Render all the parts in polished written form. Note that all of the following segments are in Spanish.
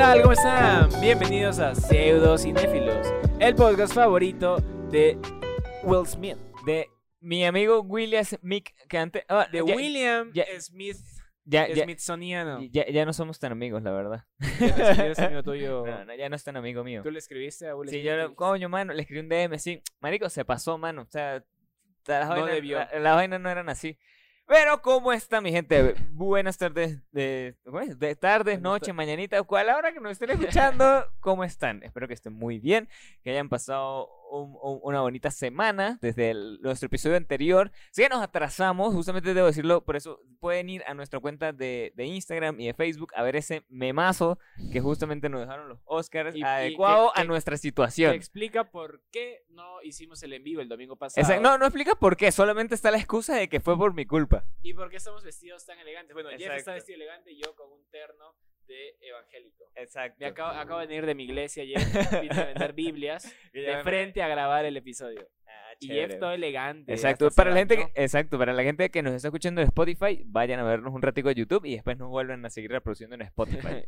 tal? ¿Cómo están? Bienvenidos a Pseudo Cinéfilos, el podcast favorito de Will Smith. De mi amigo William Smith, que antes... William Smith, Smithsoniano. Ya no somos tan amigos, la verdad. ¿Eres amigo tuyo? No, ya no es tan amigo mío. ¿Tú le escribiste a Will Smith? Sí, yo, coño, mano, le escribí un DM, sí. Marico, se pasó, mano. O sea, las No vainas, debió. las vainas no eran así. Pero, ¿cómo está mi gente? Buenas tardes, tardes, noches, mañanitas, cual hora que nos estén escuchando, ¿cómo están? Espero que estén muy bien, que hayan pasado una bonita semana desde nuestro episodio anterior. Si ya nos atrasamos, justamente debo decirlo, por eso pueden ir a nuestra cuenta de Instagram y de Facebook a ver ese memazo que justamente nos dejaron los Oscars adecuado a nuestra situación. Te explica por qué no hicimos el en vivo el domingo pasado. No explica por qué, solamente está la excusa de que fue por mi culpa. ¿Y por qué estamos vestidos tan elegantes? Bueno, Jeff Exacto. está vestido elegante y yo con un terno de evangélico. Exacto. Acabo de venir de mi iglesia ayer, vine a vender Biblias de frente a grabar el episodio. Y Jeff todo elegante. Exacto, para la gente que nos está escuchando en Spotify, vayan a vernos un ratico de YouTube y después nos vuelven a seguir reproduciendo en Spotify.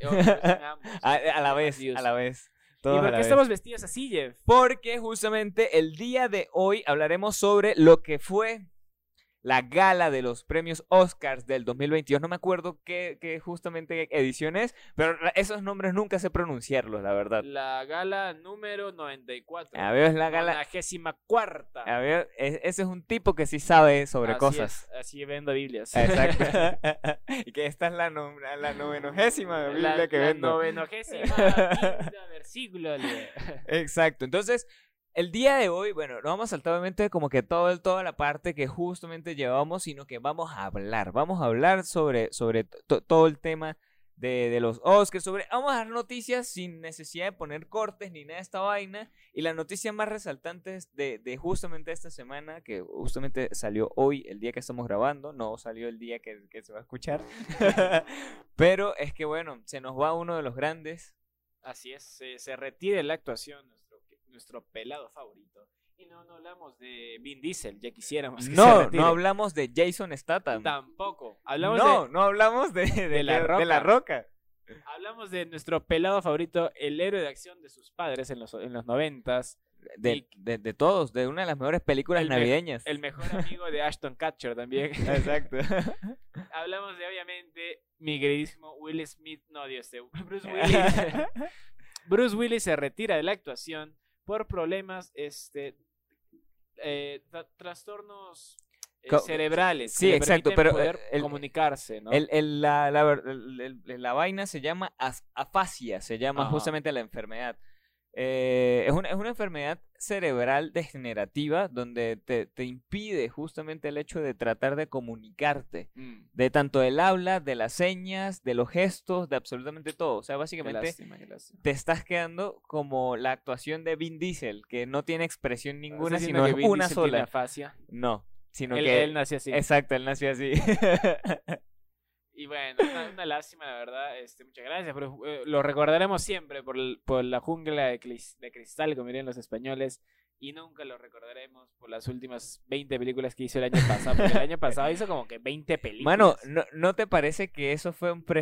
a la vez. ¿Y por qué estamos estamos vestidos así, Jeff? Porque justamente el día de hoy hablaremos sobre lo que fue la gala de los premios Oscars del 2022. No me acuerdo qué justamente edición es, pero esos nombres nunca sé pronunciarlos, la verdad. La gala número 94. A ver, es la gala... 94ª. A ver, ese es un tipo que sí sabe sobre cosas. Así vendo Biblias. Exacto. Y que esta es la 90ª Biblia que vendo. La 90ª versículo. Exacto. Entonces, el día de hoy, bueno, no vamos a saltar obviamente como que toda la parte que justamente llevamos, sino que vamos a hablar sobre todo el tema de los Oscars, vamos a dar noticias sin necesidad de poner cortes ni nada de esta vaina, y las noticias más resaltantes de justamente esta semana, que justamente salió hoy, el día que estamos grabando, no salió el día que se va a escuchar, pero es que bueno, se nos va uno de los grandes. Así es, se retira de la actuación nuestro pelado favorito. Y no hablamos de Vin Diesel, ya quisiéramos que se retire. No hablamos de Jason Statham. Tampoco. No hablamos de la Roca. Hablamos de nuestro pelado favorito, el héroe de acción de sus padres en los 90s. De todos, de una de las mejores películas navideñas. El mejor amigo de Ashton Kutcher también. Exacto. Hablamos de, obviamente, mi queridísimo Will Smith. No, Dios, Bruce Willis. Bruce Willis se retira de la actuación por problemas, trastornos cerebrales. Sí, exacto, pero poder comunicarse, ¿no? La vaina se llama afasia, se llama justamente la enfermedad. Es una enfermedad cerebral degenerativa donde te impide justamente el hecho de tratar de comunicarte, de tanto del habla, de las señas, de los gestos, de absolutamente todo. O sea, básicamente Qué lástima. te estás quedando como la actuación de Vin Diesel, que no tiene expresión ninguna, sino que es Vin una Diesel sola. tiene afasia. No, sino Él nació así. Exacto, él nació así. Y bueno, una lástima, la verdad. Muchas gracias, pero lo recordaremos siempre por la jungla de cristal, como dirían los españoles, y nunca lo recordaremos por las últimas 20 películas que hizo el año pasado, porque el año pasado hizo como que 20 películas. Mano, ¿no te parece que eso fue un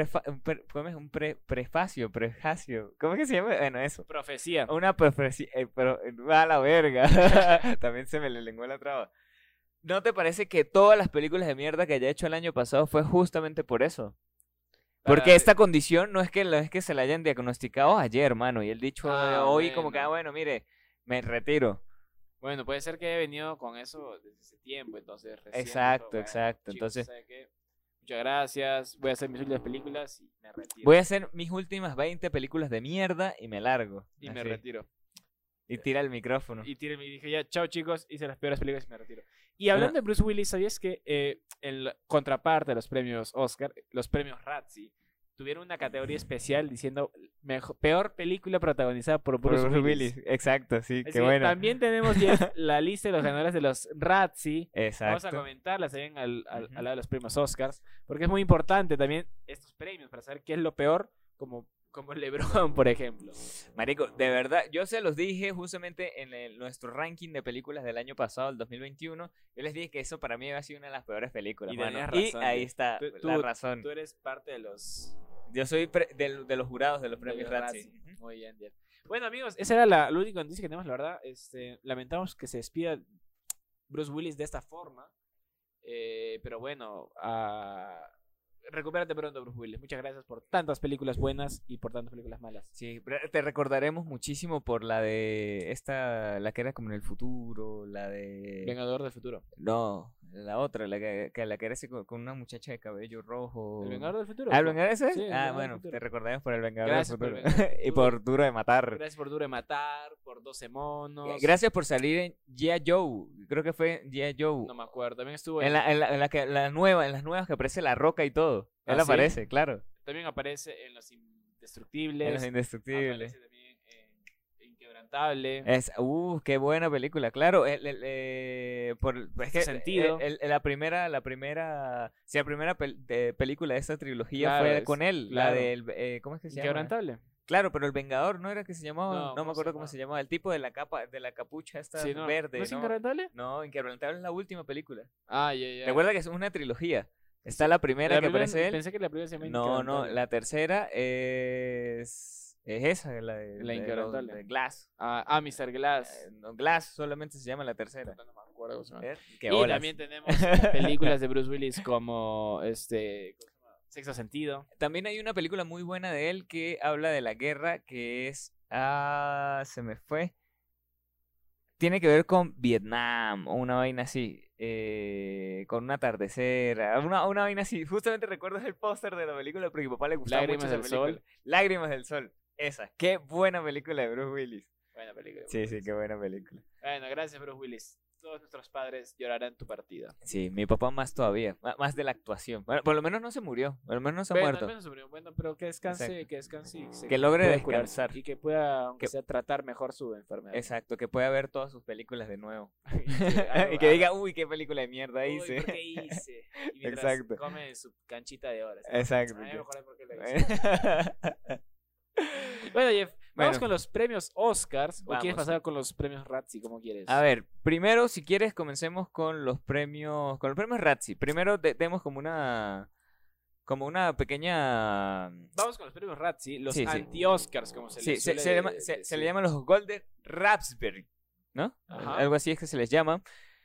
prefacio? ¿Cómo es que se llama? Bueno, eso. Profecía. Una profecía, pero a la verga. También se me le lenguó la traba. ¿No te parece que todas las películas de mierda que haya hecho el año pasado fue justamente por eso? Porque esta condición no es que se la hayan diagnosticado ayer, hermano, y el dicho de hoy como que, bueno, mire, me retiro. Bueno, puede ser que haya venido con eso desde ese tiempo, entonces recién. Exacto. Chicos, Entonces, ¿sabe qué? Muchas gracias, voy a hacer mis últimas películas y me retiro. Voy a hacer mis últimas 20 películas de mierda y me largo. Y me retiro. Y tira el micrófono. Y dije ya, chao chicos, hice las peores películas y me retiro. Y hablando de Bruce Willis, ¿sabías que en la contraparte de los premios Oscar, los premios Razzie, tuvieron una categoría especial diciendo peor película protagonizada por Bruce Willis? Exacto, sí, Así qué bueno. También tenemos ya la lista de los ganadores de los Razzie. Exacto. Vamos a comentarlas también al lado de los premios Oscars, porque es muy importante también estos premios para saber qué es lo peor, como LeBron, por ejemplo. Marico, de verdad, yo se los dije justamente en nuestro ranking de películas del año pasado, el 2021. Yo les dije que eso para mí había sido una de las peores películas. Y mano. tenías razón. Y ahí está la razón. Tú eres parte de los Yo soy de los jurados de los premios Razzie. Razzie. Muy bien, Jeff. Bueno, amigos, esa era la única noticia que tenemos, la verdad. Lamentamos que se despida Bruce Willis de esta forma. Pero bueno, recupérate pronto, Bruce Willis. Muchas gracias por tantas películas buenas y por tantas películas malas. Sí, te recordaremos muchísimo por la de la que era como en el futuro, la de... Vengador del futuro. No, la otra, la que era así con una muchacha de cabello rojo. ¿El Vengador del futuro? ¿Ah, el Vengador ese? Sí, el Vengador del Bueno, futuro. te recordaremos por el Vengador Gracias del por el futuro. Vengador del Y futuro. por Duro de Matar. Gracias por Duro de Matar, por 12 monos. Gracias por salir en G.I. Joe. Creo que fue G.I. Joe. No me acuerdo. También estuvo En las nuevas que aparece La Roca y todo. Él ¿Ah, sí? aparece, claro. También aparece en Los Indestructibles. En Los Indestructibles. Aparece también en Inquebrantable. Qué buena película, claro. Es que Sentido. la primera película de esta trilogía Claro, fue con él, claro. la del, ¿cómo es que se llama? Inquebrantable. Claro, pero el Vengador no era que se llamaba, No, no me ¿cómo se acuerdo cómo llamaba? se llamaba, el tipo de la capucha esta Sí, no. verde, ¿No es ¿no? Inquebrantable? No, Inquebrantable es la última película. Ah, ya. Recuerda que es una trilogía. Está la primera La que primera- aparece él. Pensé que la primera se llama No, Inquebrantable. la tercera es esa, la La Inquebrantable. de Glass. Mr. Glass. No, Glass solamente se llama la tercera. No me acuerdo cómo se llama. ¿Ver? Qué Y bolas. también tenemos películas de Bruce Willis como ¿cómo se llama? Sexto Sentido. También hay una película muy buena de él que habla de la guerra, que es... se me fue. Tiene que ver con Vietnam o una vaina así. Con un atardecer. Una vaina así. Justamente recuerdo el póster de la película porque a mi papá le gustaba Lágrimas mucho esa del película. Sol. Lágrimas del Sol. Esa. Qué buena película de Bruce Willis. Buena película. Sí, qué buena película. Bueno, gracias, Bruce Willis. Todos nuestros padres llorarán tu partida. Sí, mi papá más todavía. Más de la actuación. Bueno, por lo menos no se murió. Por lo menos no se ha Bueno, muerto. al menos se murió. Bueno, pero que descanse, Exacto. que descanse y Que logre pueda curarse descansar. y que pueda, aunque Que- sea, tratar mejor su enfermedad. Exacto, que pueda ver todas sus películas de nuevo. Algo- Y que diga, uy, qué película de mierda Uy, hice. ¿por qué hice? Y mientras Exacto. come su canchita de horas. Exacto. A mí me acuerdo por qué lo hice. Bueno, Jeff, vamos Bueno. con los premios Oscars. ¿O quieres Vamos. pasar con los premios Razzie, como quieres? A ver, primero, si quieres, comencemos con los premios Razzie. Primero demos como una pequeña... Vamos con los premios Razzie, los Sí, sí. anti-Oscars, como se Sí, les se suele le decir. llaman los Golden Raspberry, ¿no? Ajá. Algo así es que se les llama.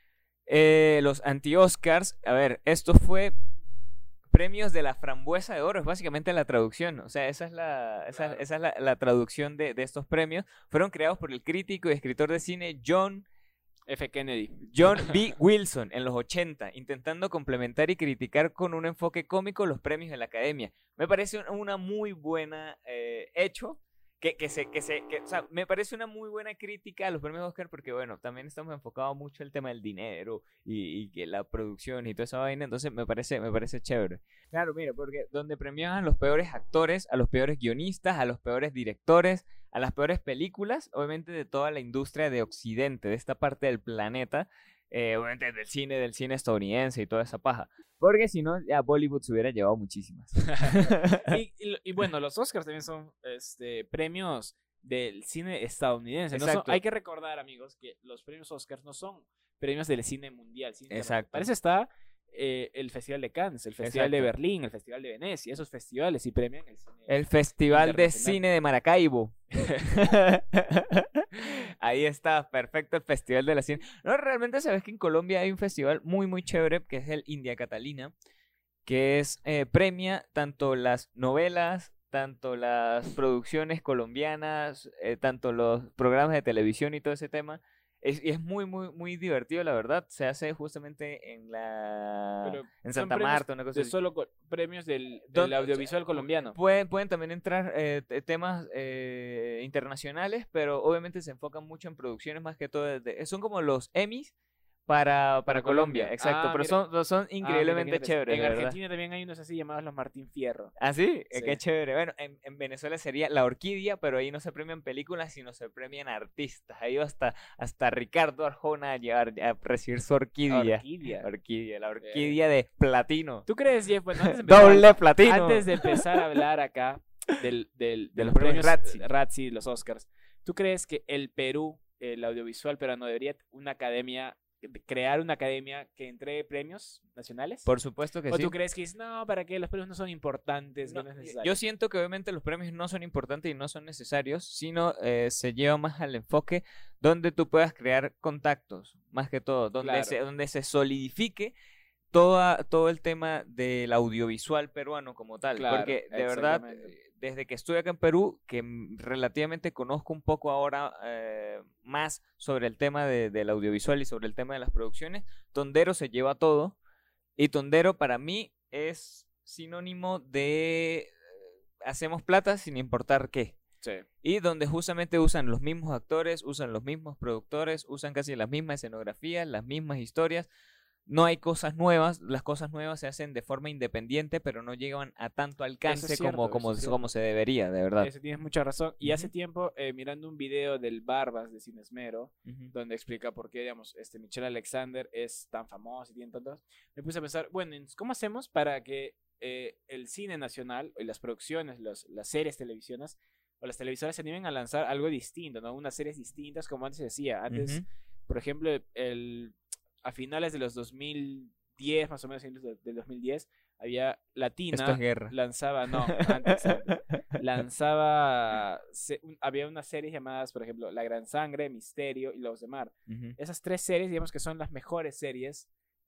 Los anti-Oscars, a ver, esto fue premios de la frambuesa de oro, es básicamente la traducción, o sea, Claro. esa es la traducción de estos premios. Fueron creados por el crítico y escritor de cine John F. Kennedy. B. Wilson en los 80, intentando complementar y criticar con un enfoque cómico los premios de la academia. Me parece una muy buena hecho. O sea, me parece una muy buena crítica a los premios Oscar porque, bueno, también estamos enfocados mucho en el tema del dinero y que la producción y toda esa vaina, entonces me parece chévere. Claro, mira, porque donde premian a los peores actores, a los peores guionistas, a los peores directores, a las peores películas, obviamente de toda la industria de Occidente, de esta parte del planeta, obviamente del cine estadounidense y toda esa paja. Porque si no, ya Bollywood se hubiera llevado muchísimas. Y bueno, los Oscars también son premios del cine estadounidense. No Exacto. hay que recordar, amigos, que los premios Oscars no son premios del cine mundial. Cine Exacto. Para eso está el Festival de Cannes, el Festival de Exacto. Berlín, el Festival de Venecia. Esos festivales sí premian el cine. El Festival de Internacional. Cine de Maracaibo. Ahí está, perfecto, el Festival de la Cine. No, realmente sabes que en Colombia hay un festival muy, muy chévere, que es el India Catalina, que es premia tanto las novelas, tanto las producciones colombianas, tanto los programas de televisión y todo ese tema. Y es muy, muy, muy divertido, la verdad. Se hace justamente Pero en son Santa premios Marta, una cosa de así. solo premios del Don- audiovisual colombiano. Pueden también entrar temas internacionales, pero obviamente se enfocan mucho en producciones más que todo. Son como los Emmys para Colombia, exacto. Ah, pero mira. son increíblemente Mira, qué chéveres, En de verdad. Argentina también hay unos así llamados los Martín Fierro. ¿Ah, sí? Sí. Qué chévere. Bueno, en Venezuela sería La Orquídea, pero ahí no se premian películas, sino se premian artistas. Ahí va hasta Ricardo Arjona a recibir su orquídea. Orquídea. La orquídea de platino. ¿Tú crees, Jeff? Bueno, antes de empezar, Doble platino. antes de empezar a hablar acá de los los premios premios Razzie, los Oscars, ¿tú crees que el Perú, el audiovisual peruano, debería una academia crear una academia que entregue premios nacionales? Por supuesto que ¿O sí. tú crees que no, para qué los premios no son importantes, No, que no es necesario? yo siento que obviamente los premios no son importantes y no son necesarios, sino se lleva más al enfoque donde tú puedas crear contactos, más que todo, Claro. donde se solidifique todo el tema del audiovisual peruano como tal. Claro, Porque de verdad, exactamente. desde que estoy acá en Perú, que relativamente conozco un poco ahora más sobre el tema del audiovisual y sobre el tema de las producciones, Tondero se lleva todo. Y Tondero para mí es sinónimo de hacemos plata sin importar qué. Sí. Y donde justamente usan los mismos actores, usan los mismos productores, usan casi las mismas escenografías, las mismas historias. No hay cosas nuevas, las cosas nuevas se hacen de forma independiente, pero no llegan a tanto alcance cierto, como eso es cierto. se debería, de verdad. Eso tienes mucha razón. Y hace Ujú. tiempo, mirando un video del Barbas de Cinesmero, Ujú. donde explica por qué, digamos, Michelle Alexander es tan famoso y tiene tantos, me puse a pensar, bueno, ¿cómo hacemos para que el cine nacional y las producciones, las series televisiones o las televisoras se animen a lanzar algo distinto, ¿no? Unas series distintas, como antes se decía. Antes, Ujú. por ejemplo, a finales de los 2010, más o menos, del 2010, había Esto Latina, es guerra. lanzaba, no, antes, había unas series llamadas, por ejemplo, La Gran Sangre, Misterio y Los de Mar. Ujú. Esas tres series, digamos que son las mejores series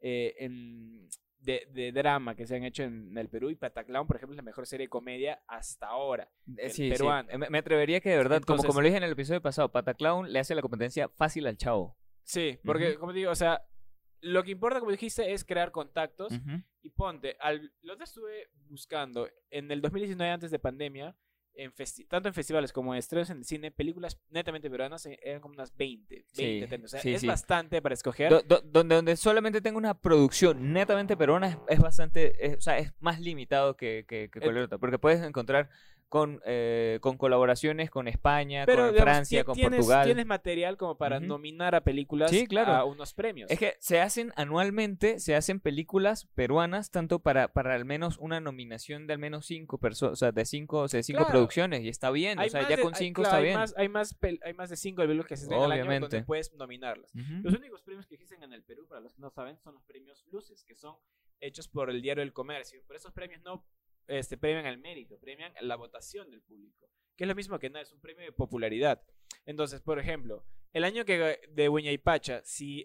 de drama que se han hecho en el Perú, y Pataclown, por ejemplo, es la mejor serie de comedia hasta ahora, el Sí, peruano. sí. Me atrevería que de verdad, Entonces, como lo dije en el episodio pasado, Pataclown le hace la competencia fácil al Chavo. sí, porque, Ujú. como te digo, o sea, lo que importa, como dijiste, es crear contactos. Ujú. Y ponte, lo que estuve buscando en el 2019, antes de pandemia, tanto en festivales como en estrenos en el cine, películas netamente peruanas eran como unas 20, Sí, 30. O sea, sí, es sí. bastante para escoger. Donde solamente tengo una producción netamente peruana es bastante, o sea, es más limitado que cualquier otra, porque puedes encontrar con colaboraciones con España, Pero, con digamos, Francia, con tienes Portugal. material como para Ujú. nominar a películas Sí, claro. a unos premios. Es que se hacen anualmente, se hacen películas peruanas, tanto para al menos una nominación de al menos 5 personas, o sea, de cinco Claro. producciones, y está bien, o sea, ya con 5 está bien. Hay más de 5 películas que se estrenan al año donde Obviamente. puedes nominarlas. Ujú. Los únicos premios que existen en el Perú, para los que no saben, son los premios Luces, que son hechos por el Diario del Comercio. Pero esos premios no premian el mérito, premian la votación del público, que es lo mismo que nada, es un premio de popularidad. Entonces, por ejemplo, el año de Huayna si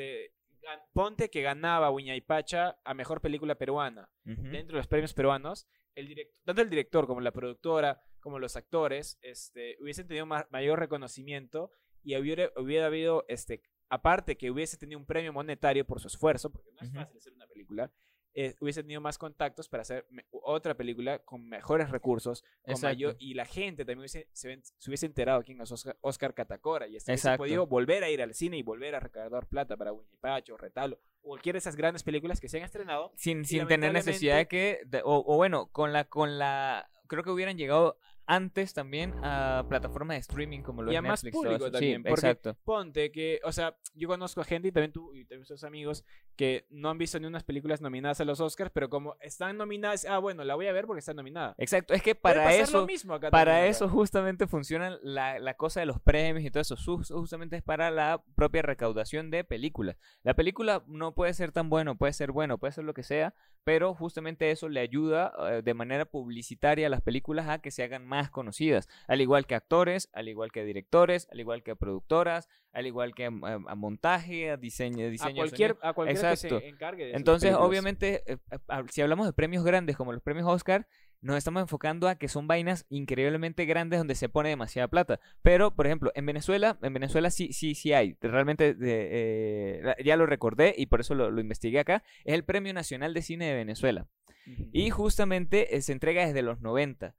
ponte que ganaba Huayna a mejor película peruana Ujú. dentro de los premios peruanos, tanto el director como la productora, como los actores, hubiesen tenido mayor reconocimiento, y hubiera habido, aparte que hubiese tenido un premio monetario por su esfuerzo, porque no es Ujú. fácil hacer una película, hubiese tenido más contactos para hacer otra película con mejores recursos, con Exacto. mayor, y la gente también se hubiese enterado quién es Oscar Catacora, y hubiese Exacto. podido volver a ir al cine y volver a recaudar plata para Huayna o Retablo, o cualquiera de esas grandes películas que se han estrenado. Sin tener necesidad de que, o bueno, creo que hubieran llegado antes también a plataformas de streaming como lo Y es a más Netflix. todo público eso. también, Sí, porque exacto. ponte que, o sea, yo conozco a gente, y también tú y también tus amigos, que no han visto ni unas películas nominadas a los Oscars, pero como están nominadas, bueno, la voy a ver porque está nominada. Exacto, es que Puede para pasar eso, lo mismo acá para también, eso justamente funciona la cosa de los premios y todo eso. Justamente es para la propia recaudación de películas. La película no puede ser tan bueno, puede ser lo que sea, pero justamente eso le ayuda de manera publicitaria a las películas a que se hagan más conocidas, al igual que actores, al igual que directores, al igual que productoras, al igual que a montaje, a diseño de sonido. a cualquiera que Exacto. se encargue de esas Entonces, películas. obviamente, si hablamos de premios grandes como los premios Oscar, nos estamos enfocando a que son vainas increíblemente grandes donde se pone demasiada plata. Pero, por ejemplo, en Venezuela sí hay. Realmente ya lo recordé y por eso lo investigué acá. Es el Premio Nacional de Cine de Venezuela. Ujú. Y justamente se entrega desde los 90.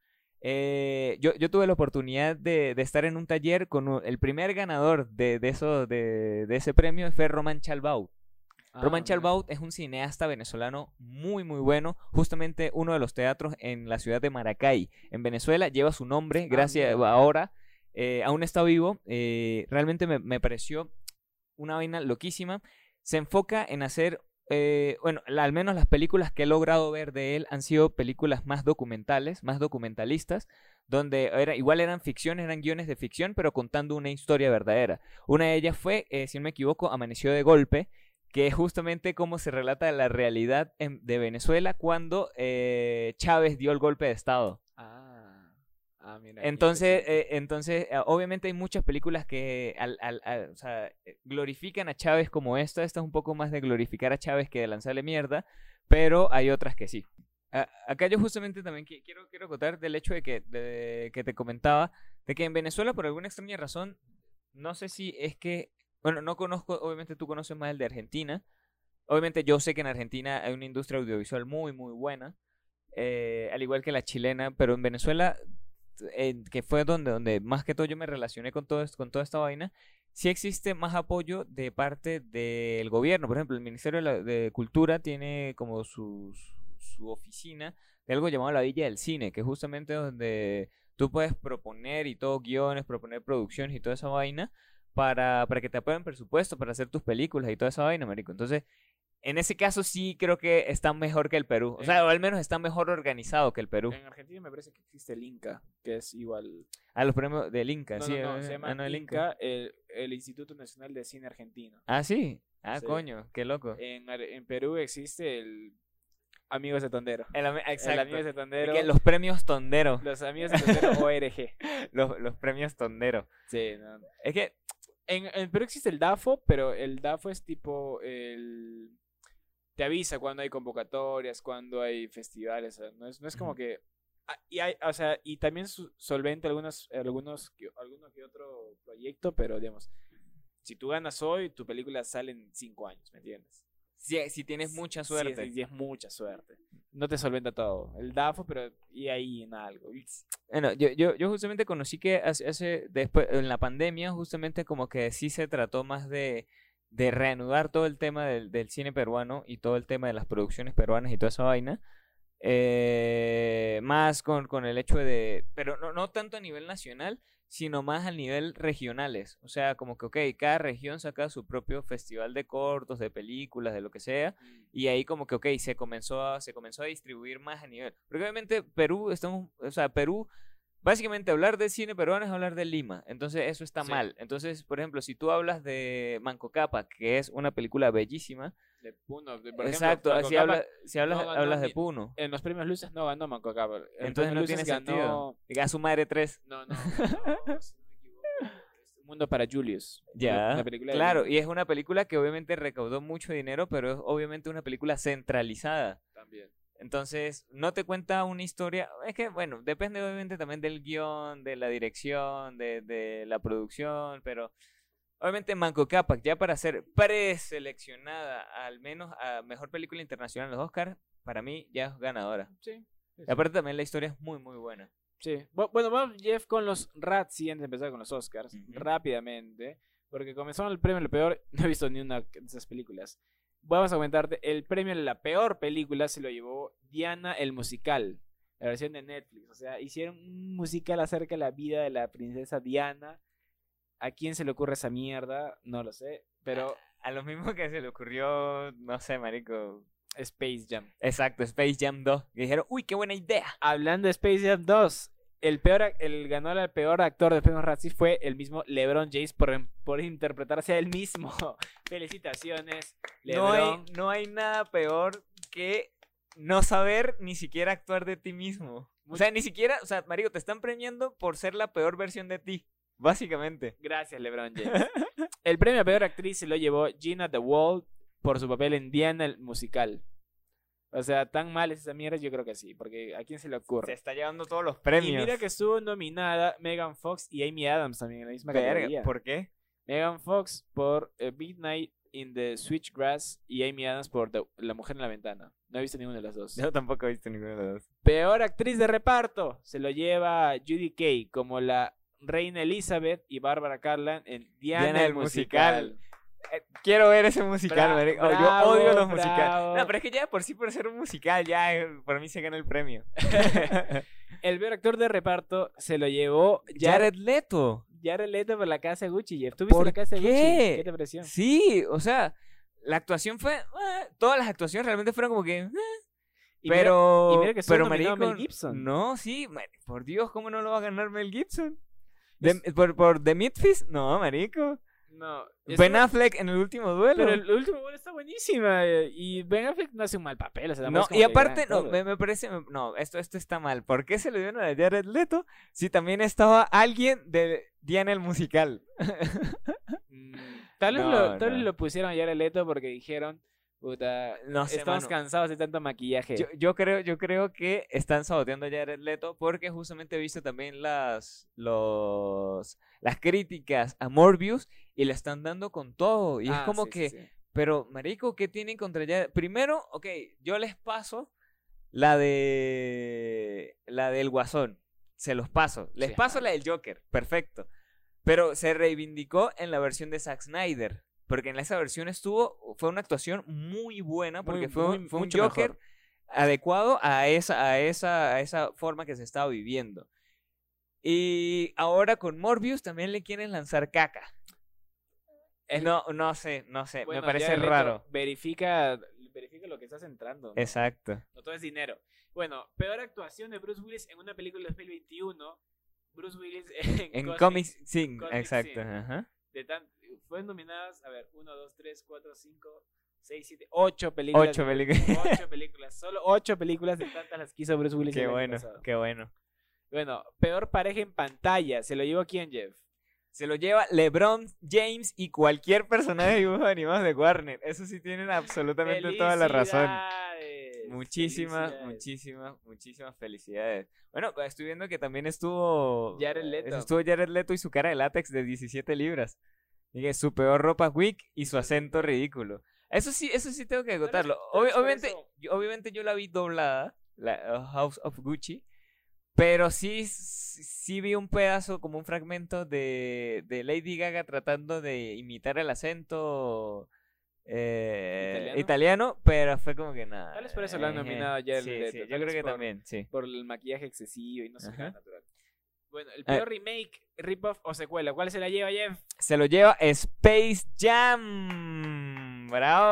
Yo tuve la oportunidad de estar en un taller con el primer ganador de ese premio, fue Román Chalbaut. Román Mira. Chalbaut es un cineasta venezolano muy muy bueno, justamente uno de los teatros en la ciudad de Maracay, en Venezuela, lleva su nombre, gracias Mira. ahora, aún está vivo, realmente me pareció una vaina loquísima. Se enfoca en hacer, bueno, al menos las películas que he logrado ver de él han sido películas más documentales, más documentalistas, donde igual eran ficción, eran guiones de ficción, pero contando una historia verdadera. Una de ellas fue, si no me equivoco, Amaneció de Golpe, que es justamente cómo se relata la realidad de Venezuela cuando Chávez dio el golpe de Estado. Mira, Entonces, interesante. obviamente hay muchas películas que o sea, glorifican a Chávez como esta. Esta es un poco más de glorificar a Chávez que de lanzarle mierda, pero hay otras que sí. Acá yo justamente también quiero acotar del hecho de que te comentaba, de que en Venezuela por alguna extraña razón, no sé si es que, bueno, no conozco, obviamente tú conoces más el de Argentina. Obviamente yo sé que en Argentina hay una industria audiovisual muy, muy buena, al igual que la chilena, pero en Venezuela que fue donde más que todo yo me relacioné con con toda esta vaina, sí existe más apoyo de parte del gobierno. Por ejemplo, el Ministerio de Cultura tiene como su oficina de algo llamado la Villa del Cine, que es justamente donde tú puedes proponer y todo guiones, proponer producciones y toda esa vaina para que te aprueben presupuesto para hacer tus películas y toda esa vaina, marico. Entonces, en ese caso sí creo que está mejor que el Perú. O sea, o al menos está mejor organizado que el Perú. En Argentina me parece que existe el Inca, que es igual. A los premios del Inca, No, sí. no, se llama no, el Inca, el Instituto Nacional de Cine Argentino. Ah, sí. Ah, Sí. coño, qué loco. En Perú existe el Amigos de Tondero. Exacto. El Amigos de Tondero. Que los premios Tondero. Los Amigos de Tondero ORG. Los premios Tondero. Sí, no. Es que En Perú existe el DAFO, pero el DAFO es tipo te avisa cuando hay convocatorias, cuando hay festivales, o sea, no es como que o sea, y también solventa alguno que otro proyecto, pero digamos, si tú ganas hoy, tu película sale en 5 años, ¿me entiendes? si tienes mucha suerte. Sí, es mucha suerte. No te solventa todo. El DAFO, pero y ahí en algo. Bueno, yo justamente conocí que después, en la pandemia, justamente como que sí se trató más de reanudar todo el tema del cine peruano y todo el tema de las producciones peruanas y toda esa vaina. Más con el hecho de, pero no tanto a nivel nacional, sino más a nivel regionales. O sea, como que, ok, cada región saca su propio festival de cortos, de películas, de lo que sea, y ahí como que, ok, se comenzó a distribuir más a nivel. Porque obviamente Perú, básicamente hablar de cine peruano es hablar de Lima, entonces eso está Sí. mal. Entonces, por ejemplo, si tú hablas de Manco Cápac, que es una película bellísima, De Puno, por exacto, ejemplo, si Manco hablas, no ganó hablas de ni- Puno. En los premios Luces no ganó Manco Cápac. En Entonces no premios tiene Luces sentido. ganó- A su madre 3. No, si no me equivoco. Es Un Mundo para Julius. Ya, Una película de claro, Lima y es una película que obviamente recaudó mucho dinero, pero es obviamente una película centralizada. también. Entonces, no te cuenta una historia. Es que, bueno, depende obviamente también del guión, de la dirección, de la producción, pero obviamente Manco Cápac, ya para ser preseleccionada al menos a Mejor Película Internacional en los Oscars, para mí ya es ganadora. Sí. Y aparte también la historia es muy, muy buena. Sí. Bueno, vamos, Jeff, con los Razzie antes de empezar con los Oscars. Ujú. Rápidamente. Porque comenzó el premio a lo peor. No he visto ni una de esas películas. Vamos a comentarte. El premio a la peor película se lo llevó Diana el musical. La versión de Netflix. O sea, hicieron un musical acerca de la vida de la princesa Diana. ¿A quién se le ocurre esa mierda? No lo sé. Pero A lo mismo que se le ocurrió, no sé, marico. Space Jam. Exacto, Space Jam 2. Que dijeron, uy, qué buena idea. Hablando de Space Jam 2, el ganador al peor actor de premios Razzie fue el mismo LeBron James por interpretarse a él mismo. Felicitaciones, LeBron. No hay nada peor que no saber ni siquiera actuar de ti mismo. O sea, ni siquiera, o sea, marico, te están premiando por ser la peor versión de ti, básicamente. Gracias, LeBron James. El premio a peor actriz se lo llevó Gina The Wall por su papel en Diana el musical. O sea, tan mal es esa mierda, yo creo que sí, porque ¿a quién se le Se ocurre? está llevando todos los Y premios. mira que estuvo nominada Megan Fox y Amy Adams también en la misma categoría. Verga, ¿por qué? Megan Fox por Midnight in the Switchgrass y Amy Adams por La Mujer en la Ventana. No he visto ninguno de los dos. Yo tampoco he visto ninguno de los dos. Peor actriz de reparto se lo lleva Judy Kay como la Reina Elizabeth y Barbara Cartland en Diana el musical. Quiero ver ese musical, marico. Oh, bravo, yo odio los musicales. bravo. No, pero es que ya por sí, por ser un musical, ya por mí se gana el premio. El peor actor de reparto se lo llevó Jared Leto. Jared Leto por La Casa de Gucci. Jeff, ¿tú viste ¿Por La Casa de qué? Gucci? ¿Qué te pareció? Sí, o sea, la actuación fue... todas las actuaciones realmente fueron como que... Y pero... mira que estuvo pero nominado marico, Mel Gibson. No, sí, por Dios, ¿cómo no lo va a ganar Mel Gibson? Es- ¿Por The Midfist? No, marico. No. Ben Affleck en el último duelo. Pero el último gol está buenísima. Y Ben Affleck no hace un mal papel. O sea, No, es como y que aparte, gran no, cosa. me parece, no, esto está mal. ¿Por qué se lo dieron a Jared Leto si también estaba alguien de Diana el musical? Mm, tal vez No, tal vez no. lo pusieron a Jared Leto porque dijeron, puta, No sé, estamos mano. cansados de tanto maquillaje. Yo creo que están saboteando a Jared Leto porque justamente he visto también las críticas a Morbius y le están dando con todo. Y es como sí, que, sí, sí. pero marico, ¿qué tienen contra Jared? Primero, ok, yo les paso la del Guasón. Se los paso. Les Sí, paso ajá. la del Joker. Perfecto. Pero se reivindicó en la versión de Zack Snyder. Porque en esa versión fue una actuación muy buena. Porque fue un mucho Joker mejor. adecuado a esa forma que se estaba viviendo. Y ahora con Morbius también le quieren lanzar caca. No sé. Bueno, me parece Jared Leto, raro. verifica lo que estás entrando, ¿no? Exacto. No todo es dinero. Bueno, peor actuación de Bruce Willis en una película de 2021. Bruce Willis En Cosmic- Comics Sin, Cosmic exacto. Sin. Ajá. Fue nominadas, a ver, 1, 2, 3, 4, 5, 6, 7, 8 películas. 8 películas. 8 películas. Solo 8 películas de tantas las que hizo Bruce Willis Qué el año bueno, pasado. qué bueno. Bueno, peor pareja en pantalla. ¿Se lo llevó quién, Jeff? Se lo lleva LeBron James y cualquier personaje de dibujos animados de Warner. Eso sí tienen absolutamente toda la razón. ¡Felicidades! Muchísimas felicidades. Bueno, estoy viendo que también estuvo Jared Leto. Estuvo Jared Leto y su cara de látex de 17 libras. Y que su peor ropa weak y su acento ridículo. Eso sí tengo que agotarlo. tal vez por Obviamente, eso. obviamente yo la vi doblada, la House of Gucci, pero sí vi un pedazo, como un fragmento de Lady Gaga tratando de imitar el acento italiano, pero fue como que nada. Tal vez por eso lo han nominado a Jared Leto. Sí, Tal yo creo vez que por- también, sí. Por el maquillaje excesivo y no sé qué Ajá. natural. Bueno, el peor remake, rip-off o secuela. ¿Cuál se la lleva, Jeff? Se lo lleva Space Jam.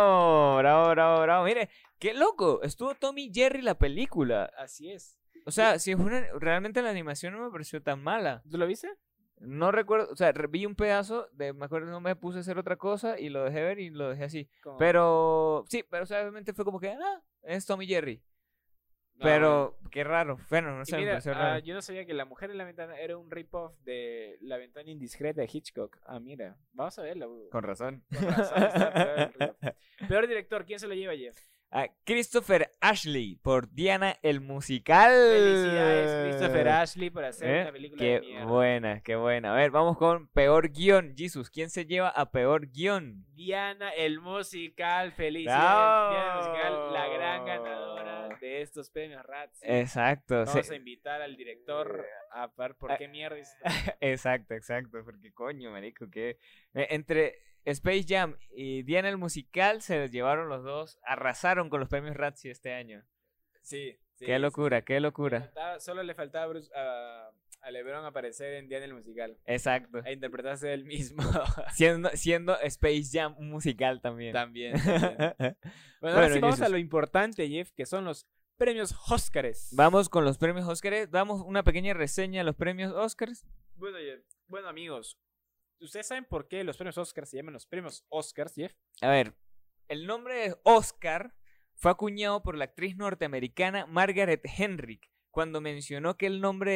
Bravo. Mire, qué loco. Estuvo Tommy Jerry la película. Así es. O sea, si realmente la animación no me pareció tan mala. ¿Tú lo viste? No recuerdo, o sea, vi un pedazo, me acuerdo que no me puse a hacer otra cosa y lo dejé ver y lo dejé así. Como- Pero, sí, pero o sea, obviamente fue como que, es Tommy Jerry. No, Pero, qué raro. Bueno, no y sé, me mira, pareció raro. yo no sabía que La Mujer en la Ventana era un rip-off de La Ventana Indiscreta de Hitchcock. Ah, mira, vamos a verlo. Con razón. Con razón, está peor el rip-off. Peor director, ¿quién se lo lleva, Jeff? Christopher Ashley por Diana el musical. Felicidades, Christopher Ashley, por hacer una película de mierda. Qué buena. A ver, vamos con peor guión. Jesus, ¿quién se lleva a peor guión? Diana el musical, felicidades. ¡Bravo! Diana el musical, la gran ganadora de estos premios Razzie. Exacto. Vamos a invitar al director a ver por qué mierda hizo esto. Exacto. Porque coño, marico, que entre Space Jam y Diana el musical se los llevaron los dos, arrasaron con los premios Razzie este año. Sí, sí. Qué locura, qué locura. Solo le faltaba a LeBron aparecer en Diana el musical. Exacto. A interpretarse él mismo. Siendo Space Jam un musical también. También. Bueno, ahora sí vamos Jesus. a lo importante, Jeff, que son los premios Óscares. Vamos con los premios Óscares. Damos una pequeña reseña a los premios Óscares. Bueno, Jeff. Bueno, amigos, ¿ustedes saben por qué los premios Óscar se llaman los premios Óscars, Jeff? A ver, el nombre de Oscar fue acuñado por la actriz norteamericana Margaret Henrick cuando mencionó que el hombre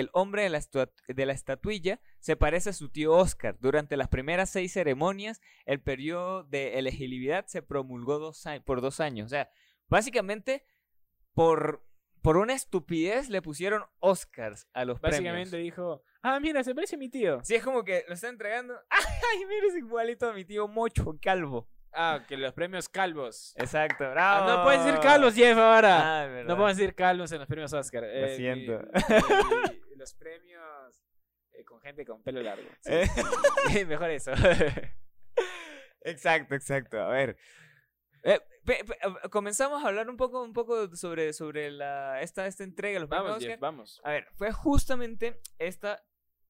de la estatuilla se parece a su tío Oscar. Durante las primeras 6 ceremonias, el periodo de elegibilidad se promulgó por 2 años. O sea, básicamente, por una estupidez le pusieron Oscars a los Básicamente premios. dijo, mira, se parece a mi tío. Sí, es como que lo están entregando. ¡Ay, mira, es igualito a mi tío Mocho, calvo! Que los premios calvos. Exacto, bravo. No puedes decir calvos, Jeff, ahora. Es verdad. No podemos decir calvos en los premios Oscar. Lo siento. Los premios con gente con pelo largo. Eh. Mejor eso. Exacto. A ver. Comenzamos a hablar un poco sobre esta entrega de los premios Vamos, Jeff, Oscar. vamos. A ver, fue justamente esta.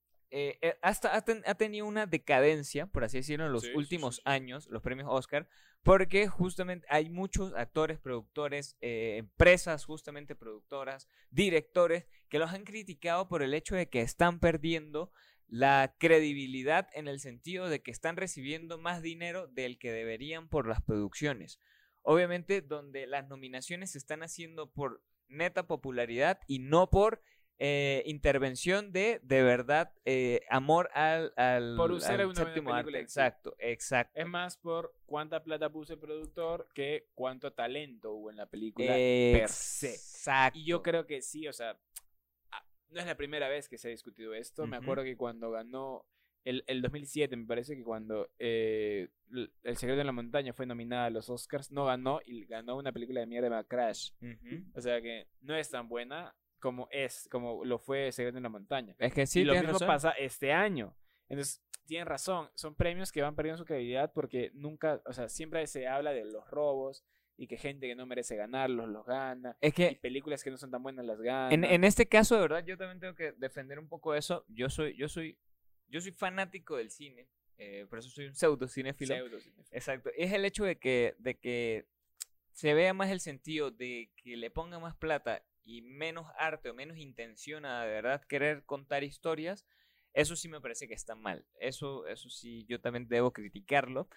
Ha tenido una decadencia, por así decirlo, en los Sí, últimos sí. años, los premios Oscar, porque justamente hay muchos actores, productores, empresas justamente productoras, directores, que los han criticado por el hecho de que están perdiendo la credibilidad en el sentido de que están recibiendo más dinero del que deberían por las producciones. Obviamente, donde las nominaciones se están haciendo por neta popularidad y no por intervención de verdad, amor Por usar al una buena séptimo arte. película en sí. Exacto, exacto. Es más por cuánta plata puso el productor que cuánto talento hubo en la película per se. Exacto. Y yo creo que sí, o sea, no es la primera vez que se ha discutido esto. Me acuerdo que cuando ganó el 2007, me parece que cuando El secreto de la montaña fue nominada a los Oscars, no ganó y ganó una película de mierda llamada Crash. O sea que no es tan buena como lo fue El secreto de la montaña. Es que sí, y lo tienes mismo razón. pasa este año. Entonces, tienen razón, son premios que van perdiendo su credibilidad porque nunca, o sea, siempre se habla de los robos y que gente que no merece ganarlos los gana. Es Y que películas que no son tan buenas las ganan. en este caso, de verdad, yo también tengo que defender un poco eso. Yo soy fanático del cine, por eso soy un pseudo cinéfilo. Exacto. Es el hecho de que se vea más el sentido de que le ponga más plata y menos arte o menos intención a de verdad querer contar historias. Eso sí me parece que está mal. Eso sí, yo también debo criticarlo.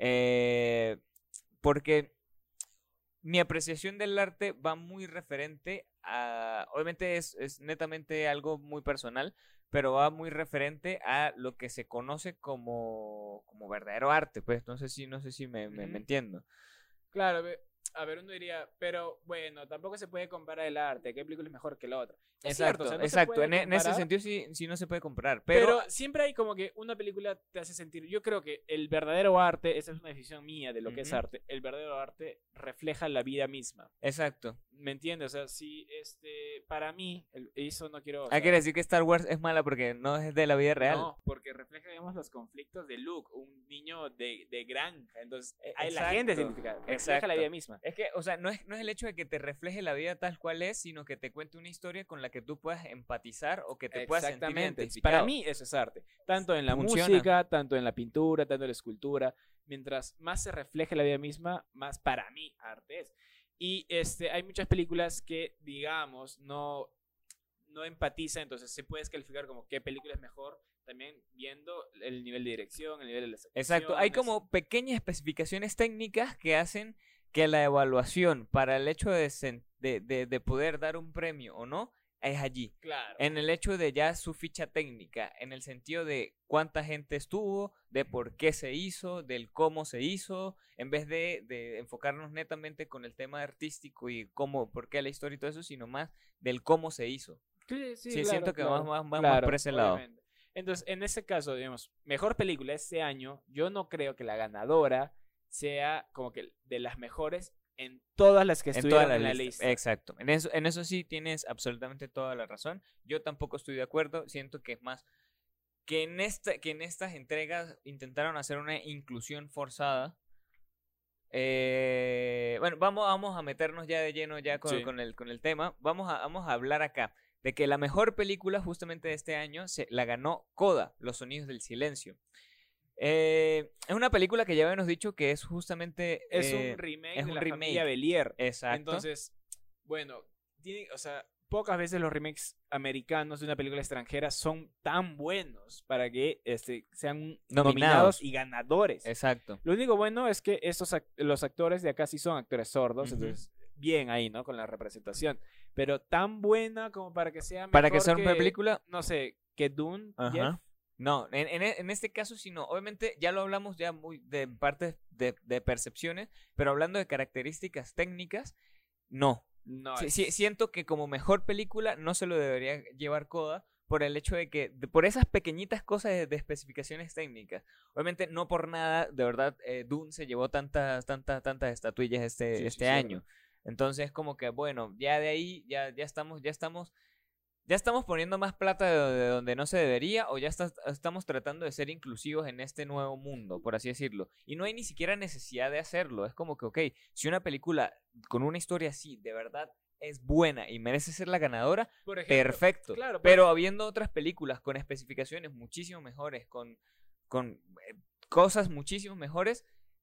Porque mi apreciación del arte va muy referente a... Obviamente es netamente algo muy personal, pero va muy referente a lo que se conoce como verdadero arte. Pues no sé si me entiendo. Claro, a ver, uno diría, pero bueno, tampoco se puede comparar el arte, qué película es mejor que la otra. Es Exacto, cierto, o sea, no se exacto. puede En ese comparar, sentido sí no se puede comparar. pero siempre hay como que una película te hace sentir, yo creo que el verdadero arte, esa es una decisión mía de lo que es arte, el verdadero arte refleja la vida misma. Exacto. ¿Me entiendes? O sea, si para mí, eso no quiero... Hay que decir que Star Wars es mala porque no es de la vida real. No, porque refleja, digamos, los conflictos de Luke, un niño de granja. Entonces, la Exacto, gente se identifica, refleja exacto. la vida misma. Es que, o sea, no es el hecho de que te refleje la vida tal cual es, sino que te cuente una historia con la que tú puedas empatizar o que te puedas sentir Exactamente. identificado. Para mí eso es arte. Tanto en la Funciona. música, tanto en la pintura, tanto en la escultura. Mientras más se refleje la vida misma, más para mí arte es. Y hay muchas películas que, digamos, no empatizan, entonces se puede descalificar como qué película es mejor, también viendo el nivel de dirección, el nivel de las Exacto, hay como pequeñas especificaciones técnicas que hacen que la evaluación para el hecho de poder dar un premio o no, es allí. Claro. En el hecho de ya su ficha técnica, en el sentido de cuánta gente estuvo, de por qué se hizo, del cómo se hizo, en vez de enfocarnos netamente con el tema artístico y por qué la historia y todo eso, sino más del cómo se hizo. Sí, claro, siento que claro, más por ese lado. Entonces, en ese caso, digamos, mejor película este año, yo no creo que la ganadora sea como que de las mejores en todas las que estuvieron en la lista. Exacto. En eso sí tienes absolutamente toda la razón. Yo tampoco estoy de acuerdo. Siento que es más que en estas entregas intentaron hacer una inclusión forzada. Bueno, vamos a meternos ya de lleno ya con el tema. Vamos a hablar acá de que la mejor película justamente de este año la ganó Coda, Los sonidos del silencio. Es una película que ya habíamos dicho que es justamente... Es un remake de la familia Belier. Exacto. Entonces, bueno, o sea, pocas veces los remakes americanos de una película extranjera son tan buenos para que sean nominados y ganadores. Exacto. Lo único bueno es que los actores de acá sí son actores sordos, entonces bien ahí, ¿no? Con la representación. Pero tan buena como para que sea mejor para que sea una película, no sé, que Dune, Jeff. No, en este caso sí no. Obviamente ya lo hablamos ya muy de parte de percepciones, pero hablando de características técnicas, no. Siento que como mejor película no se lo debería llevar Coda por el hecho de que, por esas pequeñitas cosas de especificaciones técnicas. Obviamente no por nada, de verdad, Dune se llevó tantas estatuillas este año. Entonces como que bueno, ya de ahí ya estamos poniendo más plata de donde no se debería, o ya estamos tratando de ser inclusivos en este nuevo mundo, por así decirlo. Y no hay ni siquiera necesidad de hacerlo. Es como que, ok, si una película con una historia así de verdad es buena y merece ser la ganadora, por ejemplo, perfecto. Claro, pero habiendo otras películas con especificaciones muchísimo mejores, con cosas muchísimo mejores,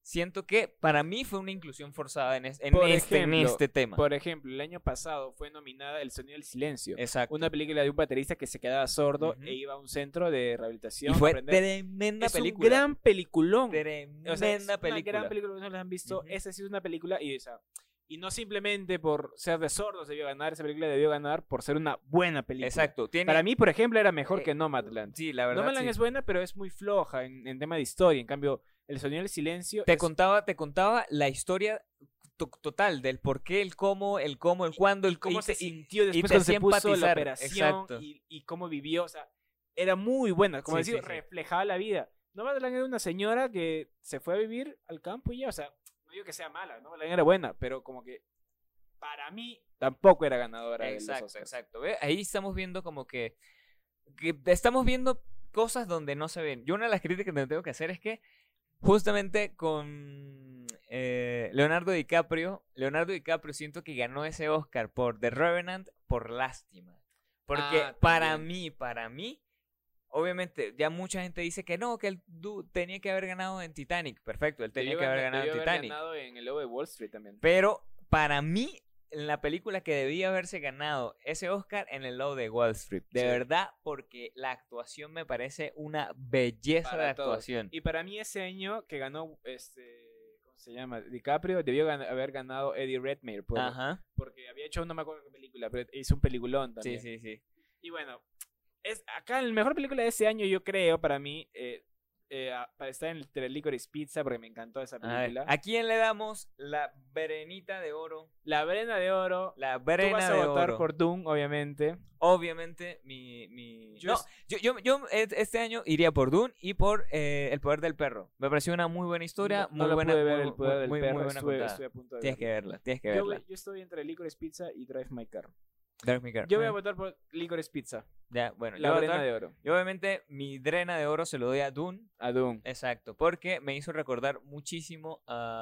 siento que para mí fue una inclusión forzada en Por este ejemplo, tema. Por ejemplo, el año pasado fue nominada El sonido del silencio. Exacto. Una película de un baterista que se quedaba sordo Ujú. e iba a un centro de rehabilitación. Y a fue aprender. tremenda Es película. un gran peliculón. Tremenda O sea, es una película. gran película que no la han visto. Ujú. Esa sí es una película y, o sea, y no simplemente por ser de sordos debió ganar. Esa película debió ganar por ser una buena película. Exacto. Para mí, por ejemplo, era mejor eh, que Nomadland. Sí, la verdad. Nomadland Sí. es buena, pero es muy floja en tema de historia. En cambio, El sonido del silencio Te es- contaba la historia total del por qué, el cómo, el cuándo, el cómo y se te- y- sintió después te cuando se hacía puso la empatizar, operación exacto. y cómo vivió. O sea, era muy buena. Como Sí, decir, sí, sí. reflejaba la vida. Nomadland era una señora que se fue a vivir al campo y ya. O sea, no digo que sea mala, Nomadland era buena, pero como que para mí tampoco era ganadora de los Exacto, Oscars. exacto. ¿Ve? Ahí estamos viendo como que estamos viendo cosas donde no se ven. Yo una de las críticas que tengo que hacer es que justamente con Leonardo DiCaprio siento que ganó ese Oscar por The Revenant por lástima. Porque Ah, para también. mí, obviamente, ya mucha gente dice que no, que él tenía que haber ganado en Titanic. Perfecto, él tenía que haber ganado en debió Titanic. ganado en El Lobo de Wall Street también. Pero para mí, la película que debía haberse ganado ese Oscar en El Lobo de Wall Street. De Sí. verdad, porque la actuación me parece una belleza Para de todos. actuación. Y para mí ese año que ganó, ¿cómo se llama? DiCaprio, debió haber ganado Eddie Redmayne. Ajá. Porque había hecho, no me acuerdo qué película, pero hizo un peliculón Sí, también. sí. Y bueno, acá la mejor película de ese año, yo creo, para mí, para estar entre Licorice Pizza, porque me encantó esa A ver, película. ¿a quién le damos la Berenita de Oro? La Brena de Oro. La Tú Brena vas a de votar Oro. por Doom, obviamente. Obviamente, Yo No, es- yo este año iría por Dune y por El Poder del Perro. Me pareció una muy buena historia, no muy la buena. pude ver, muy- El Poder del muy Perro. buena Estuve contada. a punto de Tienes que verla. verla. Yo estoy entre Licorice Pizza y Drive My Car. Dark Maker. Yo voy a votar por Licorice Pizza. Ya, bueno, La yo voy a Brena votar- de Oro. Y obviamente mi Drena de Oro se lo doy a Dune. A Doom. Exacto, porque me hizo recordar muchísimo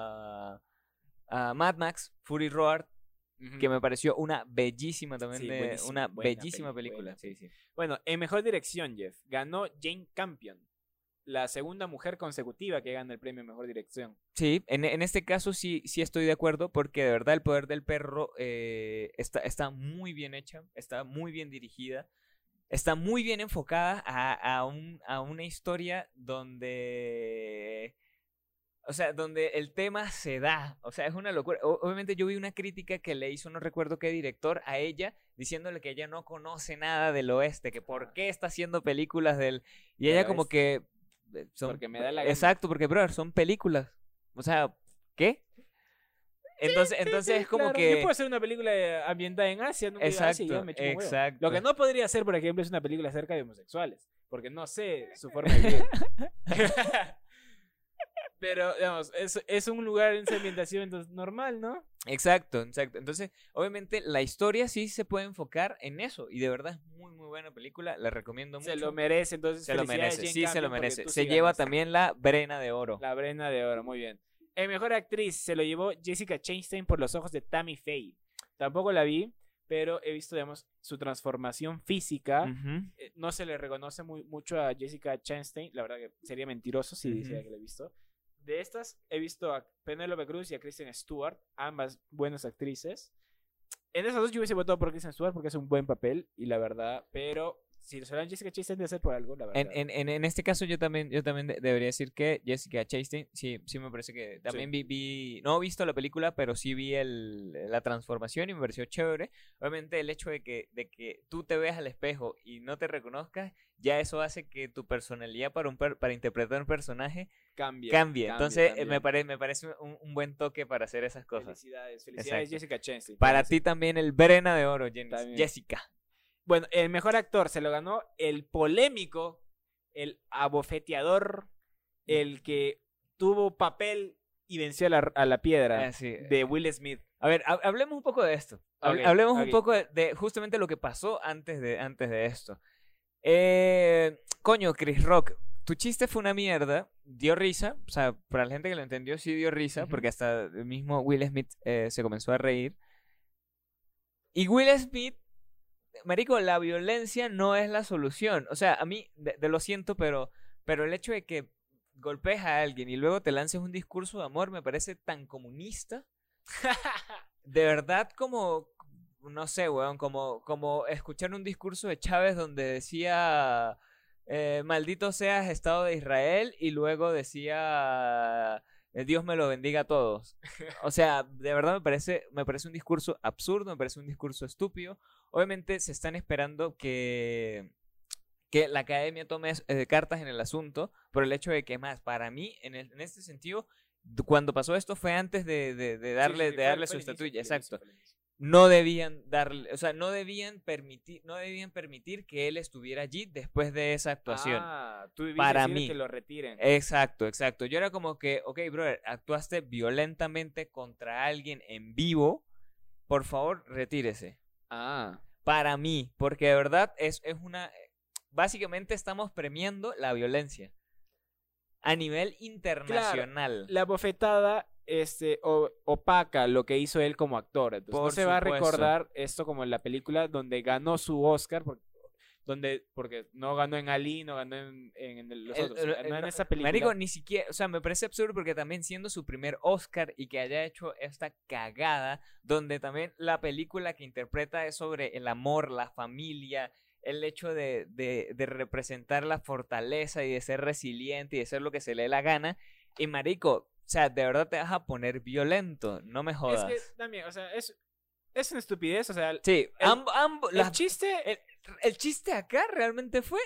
a Mad Max, Fury Road, que me pareció una bellísima también, Sí, buenísima, una buena bellísima película, película. buena Sí, sí. Bueno, en mejor dirección, Jeff, ganó Jane Campion, la segunda mujer consecutiva que gana el premio a mejor dirección. Sí, en este caso sí estoy de acuerdo porque de verdad El Poder del Perro está muy bien hecha, está muy bien dirigida, está muy bien enfocada a una historia donde... O sea, donde el tema se da. O sea, es una locura. Obviamente yo vi una crítica que le hizo, no recuerdo qué director, a ella, diciéndole que ella no conoce nada del oeste, que por qué está haciendo películas del... Y Del ella como oeste. que... Porque me da la gana. Exacto, porque, brother, son películas. O sea, ¿qué? Entonces es como Claro, que... Yo puedo hacer una película ambientada en Asia, nunca digo Asia y ya me chupo un huevo. exacto. Lo que no podría hacer, por ejemplo, es una película acerca de homosexuales, porque no sé su forma de vivir. Pero, digamos, es un lugar en esa ambientación entonces, normal, ¿no? Exacto. Entonces, obviamente, la historia sí se puede enfocar en eso. Y de verdad es muy, muy buena película. La recomiendo mucho. Se lo merece, entonces Se lo felicidades, merece, Jane sí se Campion, lo porque merece. tú Se sí lleva ganaste. también la Brena de Oro. La Brena de Oro, muy bien. En mejor actriz se lo llevó Jessica Chastain por Los ojos de Tammy Faye. Tampoco la vi, pero he visto, digamos, su transformación física. Ujú. No se le reconoce mucho a Jessica Chastain. La verdad que sería mentiroso si dijera que la he visto. De estas, he visto a Penélope Cruz y a Kristen Stewart, ambas buenas actrices. En esas dos yo hubiese votado por Kristen Stewart porque hace un buen papel, y la verdad, pero si lo serán Jessica Chastain de hacer por algo, la verdad. En este caso yo también debería decir que Jessica Chastain, sí me parece que también vi, no he visto la película, pero sí vi la transformación y me pareció chévere. Obviamente el hecho de que tú te veas al espejo y no te reconozcas, ya eso hace que tu personalidad para interpretar un personaje cambie. Entonces me parece un buen toque para hacer esas cosas. Felicidades Exacto. Jessica Chastain. Para ti también el Brena de Oro, También. Jessica. Bueno, el mejor actor se lo ganó el polémico, el abofeteador, el que tuvo papel y venció a la piedra Sí. de Will Smith. A ver, hablemos un poco de esto. Ok, Hablemos ok. un poco de justamente lo que pasó antes de esto. Coño, Chris Rock, tu chiste fue una mierda, dio risa, o sea, para la gente que lo entendió sí dio risa, Ujú. porque hasta el mismo Will Smith se comenzó a reír. Y Will Smith, marico, la violencia no es la solución. O sea, a mí, de lo siento, pero el hecho de que golpees a alguien y luego te lances un discurso de amor me parece tan comunista. De verdad como, no sé, weón, como escuchar un discurso de Chávez donde decía maldito seas Estado de Israel y luego decía Dios me lo bendiga a todos. O sea, de verdad me parece un discurso absurdo, me parece un discurso estúpido. Obviamente se están esperando que la academia tome cartas en el asunto por el hecho de que más, para mí, en este sentido, cuando pasó esto fue antes de darle su estatuilla, exacto. No debían darle, o sea, no debían permitir que él estuviera allí después de esa actuación. Tú debiste para decir mí que lo retiren. Exacto. Yo era como que, ok, brother, actuaste violentamente contra alguien en vivo, por favor, retírese. Para mí, porque de verdad es una... Básicamente estamos premiando la violencia a nivel internacional. Claro, la bofetada opaca lo que hizo él como actor. Entonces, no se va a recordar esto como en la película donde ganó su Oscar, porque no ganó en Ali, no ganó en los otros, ganó en esa película. Marico, ni siquiera, o sea, me parece absurdo porque también siendo su primer Oscar y que haya hecho esta cagada, donde también la película que interpreta es sobre el amor, la familia, el hecho de representar la fortaleza y de ser resiliente y de ser lo que se le dé la gana. Y marico, o sea, de verdad te vas a poner violento, no me jodas. Es que también, o sea, es una estupidez, o sea... Sí, el chiste acá realmente fue...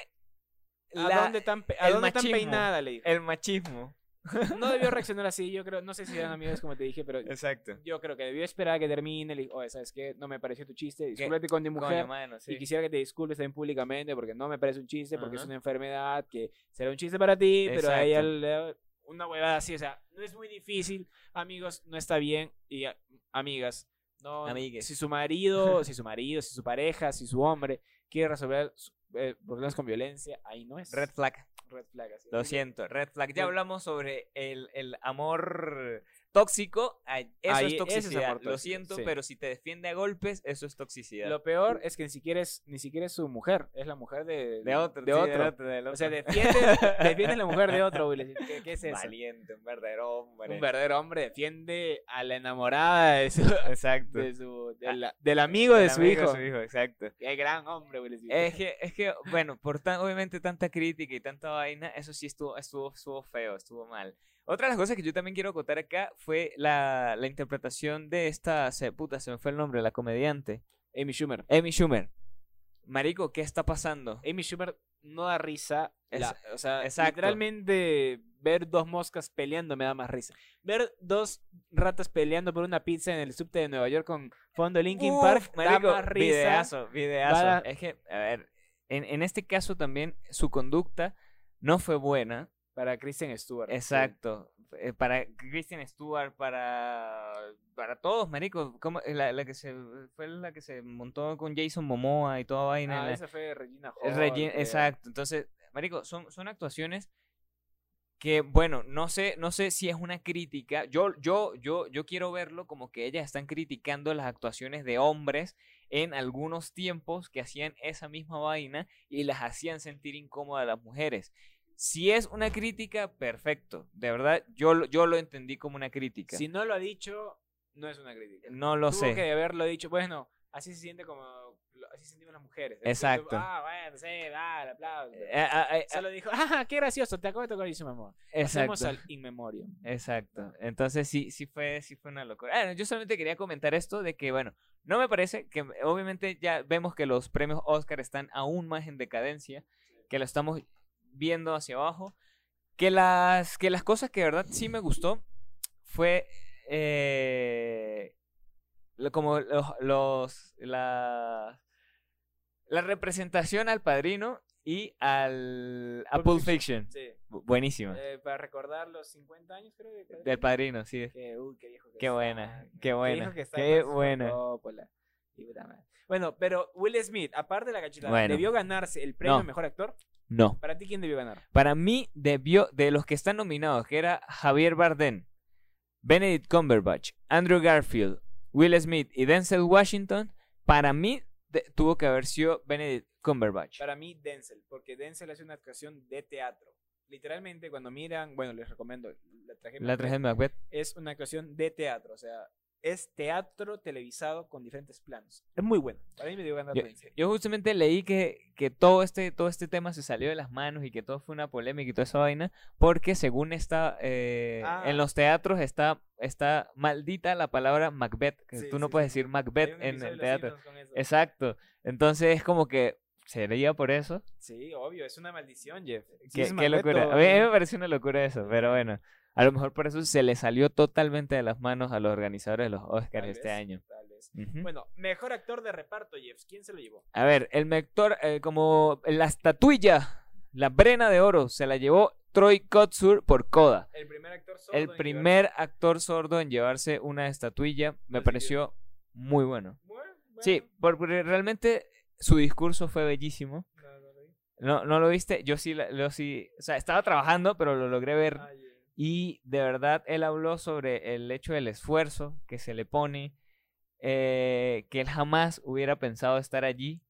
¿A dónde tan peinada? Le dijo. El machismo. No debió reaccionar así, yo creo, no sé si eran amigos como te dije, pero exacto. Yo creo que debió esperar a que termine. Le dijo, oye, ¿sabes qué? No me pareció tu chiste, discúlpate con mi mujer. Sí. Y quisiera que te disculpes también públicamente porque no me parece un chiste, porque es una enfermedad que será un chiste para ti, exacto. Pero a ella le una huevada así, o sea, no es muy difícil, amigos, no está bien, y amigas, no, amigues. si su marido, si su pareja, si su hombre quiere resolver problemas con violencia, ahí no es. Red flag. Así. Lo siento, red flag. Ya hablamos sobre el amor tóxico. Eso es toxicidad. Lo siento, sí. Pero si te defiende a golpes, eso es toxicidad. Lo peor es que ni siquiera es su mujer, es la mujer de otro. otro. O sea, defiende a la mujer de otro, güey. ¿Qué es eso? Valiente, un verdadero hombre. Un verdadero hombre defiende a la enamorada de su... Exacto. Del amigo de su hijo. Exacto. Qué gran hombre, güey. Es que, bueno, obviamente tanta crítica y tanta vaina, eso sí estuvo feo, estuvo mal. Otra de las cosas que yo también quiero acotar acá fue la interpretación de esta... se me fue el nombre, la comediante. Amy Schumer. Marico, ¿qué está pasando? Amy Schumer no da risa. O sea, exacto. Literalmente ver dos moscas peleando me da más risa. Ver dos ratas peleando por una pizza en el subte de Nueva York con fondo Linkin Park marico, da más risa. Videazo. Es que, a ver, en este caso también su conducta no fue buena. Para Kristen Stewart. Exacto. Sí. Para Kristen Stewart, para todos, marico. La que se montó con Jason Momoa y toda vaina. Esa fue Regina Hall. Exacto. Entonces, marico, son actuaciones que, bueno, no sé si es una crítica. Yo quiero verlo como que ellas están criticando las actuaciones de hombres en algunos tiempos que hacían esa misma vaina y las hacían sentir incómodas a las mujeres. Si es una crítica, perfecto. De verdad, yo lo entendí como una crítica. Si no lo ha dicho, no es una crítica. No lo sé. Tuvo que haberlo dicho. Bueno, así se siente así sentimos las mujeres. Exacto. Bueno, sí, dale, aplauso. Solo dijo, qué gracioso, te acabo de tocar y su mamá. Hacemos al in memoriam. Exacto. Entonces sí fue una locura. Yo solamente quería comentar esto de que, bueno, no me parece que, obviamente ya vemos que los premios Oscar están aún más en decadencia, que lo estamos viendo hacia abajo, que las cosas que de verdad sí me gustó fue como la representación al Padrino y a Pulp Fiction. Sí. Buenísima. Para recordar los 50 años, creo. Del Padrino, sí. Qué viejo que qué buena, qué buena. Qué buena. Bueno, pero Will Smith, aparte de la cachetada, ¿debió ganarse el premio Mejor Actor? No. ¿Para ti quién debió ganar? Para mí de los que están nominados, que era Javier Bardem, Benedict Cumberbatch, Andrew Garfield, Will Smith y Denzel Washington, para mí tuvo que haber sido Benedict Cumberbatch. Para mí Denzel, porque Denzel hace una actuación de teatro. literalmente cuando miran, bueno, les recomiendo La tragedia La tragedia de Macbeth. es una actuación de teatro, o sea, es teatro televisado con diferentes planos. Es muy bueno. Para mí me dio ganas de pensar. Yo justamente leí que todo este tema se salió de las manos y que todo fue una polémica y toda esa vaina, porque según está en los teatros está maldita la palabra Macbeth, que tú no puedes decir Macbeth en el teatro. Exacto. Entonces es como que ¿sería por eso? Sí, obvio, es una maldición, Jeff. Qué locura. A mí me parece una locura eso, pero bueno. A lo mejor por eso se le salió totalmente de las manos a los organizadores de los Oscars este año. Tal vez. Bueno, mejor actor de reparto, Jeff. ¿Quién se lo llevó? A ver, el mejor, como la estatuilla, la Brena de Oro, se la llevó Troy Kotsur por Coda. El primer actor sordo. El primer actor sordo en llevarse una estatuilla. Me pareció muy bueno. Bueno. Sí, porque realmente su discurso fue bellísimo. ¿No lo viste? Yo sí, o sea, estaba trabajando, pero lo logré ver. Y de verdad él habló sobre el hecho del esfuerzo que se le pone, que él jamás hubiera pensado estar allí.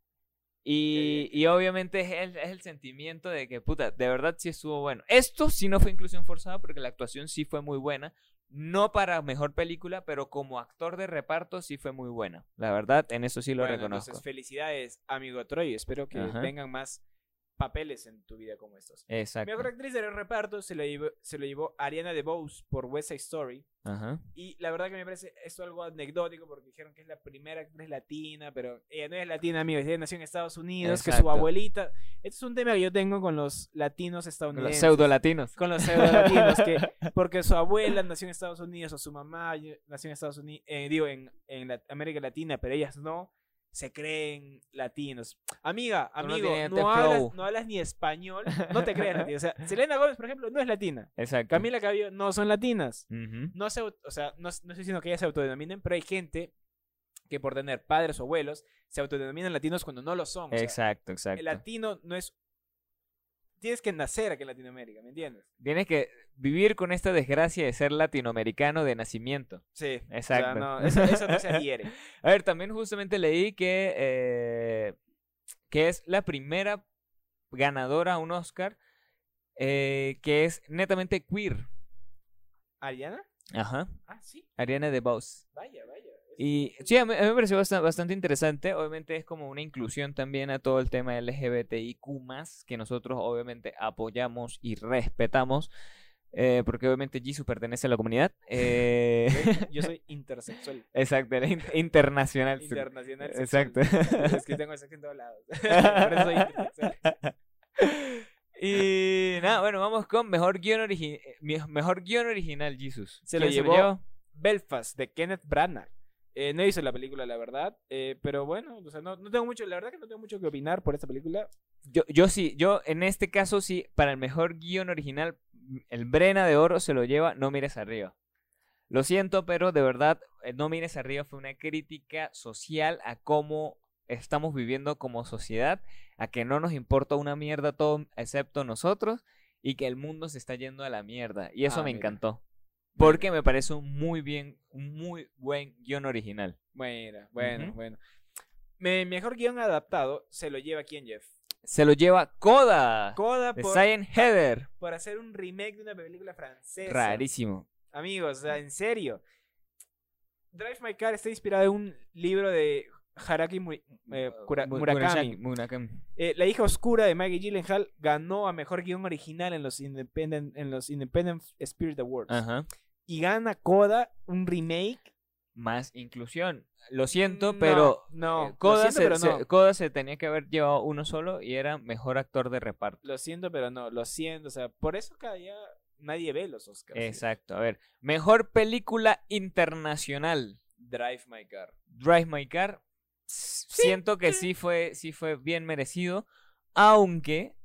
Y obviamente es el sentimiento de que, puta, de verdad sí estuvo bueno. Esto sí no fue inclusión forzada porque la actuación sí fue muy buena. No para mejor película, pero como actor de reparto sí fue muy buena. La verdad, en eso sí lo reconozco. Entonces, felicidades, amigo Troy. Espero que vengan más papeles en tu vida como estos. Exacto. Mejor actriz de reparto se lo llevó Ariana DeBose por West Side Story. Ajá. Y la verdad que me parece esto algo anecdótico porque dijeron que es la primera actriz latina, pero ella no es latina, amigos. Ella nació en Estados Unidos, Exacto. que su abuelita... Este es un tema que yo tengo con los latinos estadounidenses. Los pseudo-latinos. Con los pseudo-latinos, porque su abuela nació en Estados Unidos o su mamá nació en Estados Unidos, en América Latina, pero ellas no. Se creen latinos. Amigo, no hablas ni español, no te creas latino. O sea, Selena Gómez, por ejemplo, no es latina. Exacto. Camila Cabello no son latinas. No estoy diciendo que ellas se autodenominen, pero hay gente que por tener padres o abuelos se autodenominan latinos cuando no lo son. Exacto. El latino no es... Tienes que nacer aquí en Latinoamérica, ¿me entiendes? Tienes que vivir con esta desgracia de ser latinoamericano de nacimiento. Sí. Exacto. O sea, eso no se adhiere. A ver, también justamente leí que es la primera ganadora a un Oscar que es netamente queer. ¿Ariana? Ajá. Ah, sí. Ariana DeBose. Vaya. Y sí, a mí me pareció bastante interesante. Obviamente es como una inclusión también a todo el tema LGBTIQ+, que nosotros obviamente apoyamos y respetamos, porque obviamente Jisoo pertenece a la comunidad. Yo soy intersexual. Exacto, internacional. Internacional. Exacto. Es que tengo sexo en todos lados. Por eso soy intersexual. Y nada, bueno, vamos con mejor guión original, Jesus. Se lo llevó Belfast, de Kenneth Branagh. No hice la película, la verdad, pero bueno, o sea, no tengo mucho, la verdad que no tengo mucho que opinar por esta película. Yo en este caso sí, para el mejor guión original, el Brena de Oro se lo lleva No mires arriba. Lo siento, pero de verdad, No mires arriba fue una crítica social a cómo estamos viviendo como sociedad, a que no nos importa una mierda todo excepto nosotros y que el mundo se está yendo a la mierda. Y eso me encantó. Porque me parece un muy buen guión original. Bueno. Mejor guión adaptado se lo lleva ¿quién, Jeff? Se lo lleva Coda de Cyan Heather. Por hacer un remake de una película francesa. Rarísimo. Amigos, o sea, en serio. Drive My Car está inspirado en un libro de Haruki Murakami. La hija oscura de Maggie Gyllenhaal ganó a mejor guión original en los Independent Spirit Awards. Ajá. Y gana Coda un remake. Más inclusión. Lo siento, pero Coda se tenía que haber llevado uno solo y era mejor actor de reparto. Lo siento, pero no. Lo siento, o sea, por eso cada día nadie ve los Oscars. Exacto. A ver, mejor película internacional. Drive My Car. Drive My Car. Siento que sí fue bien merecido, aunque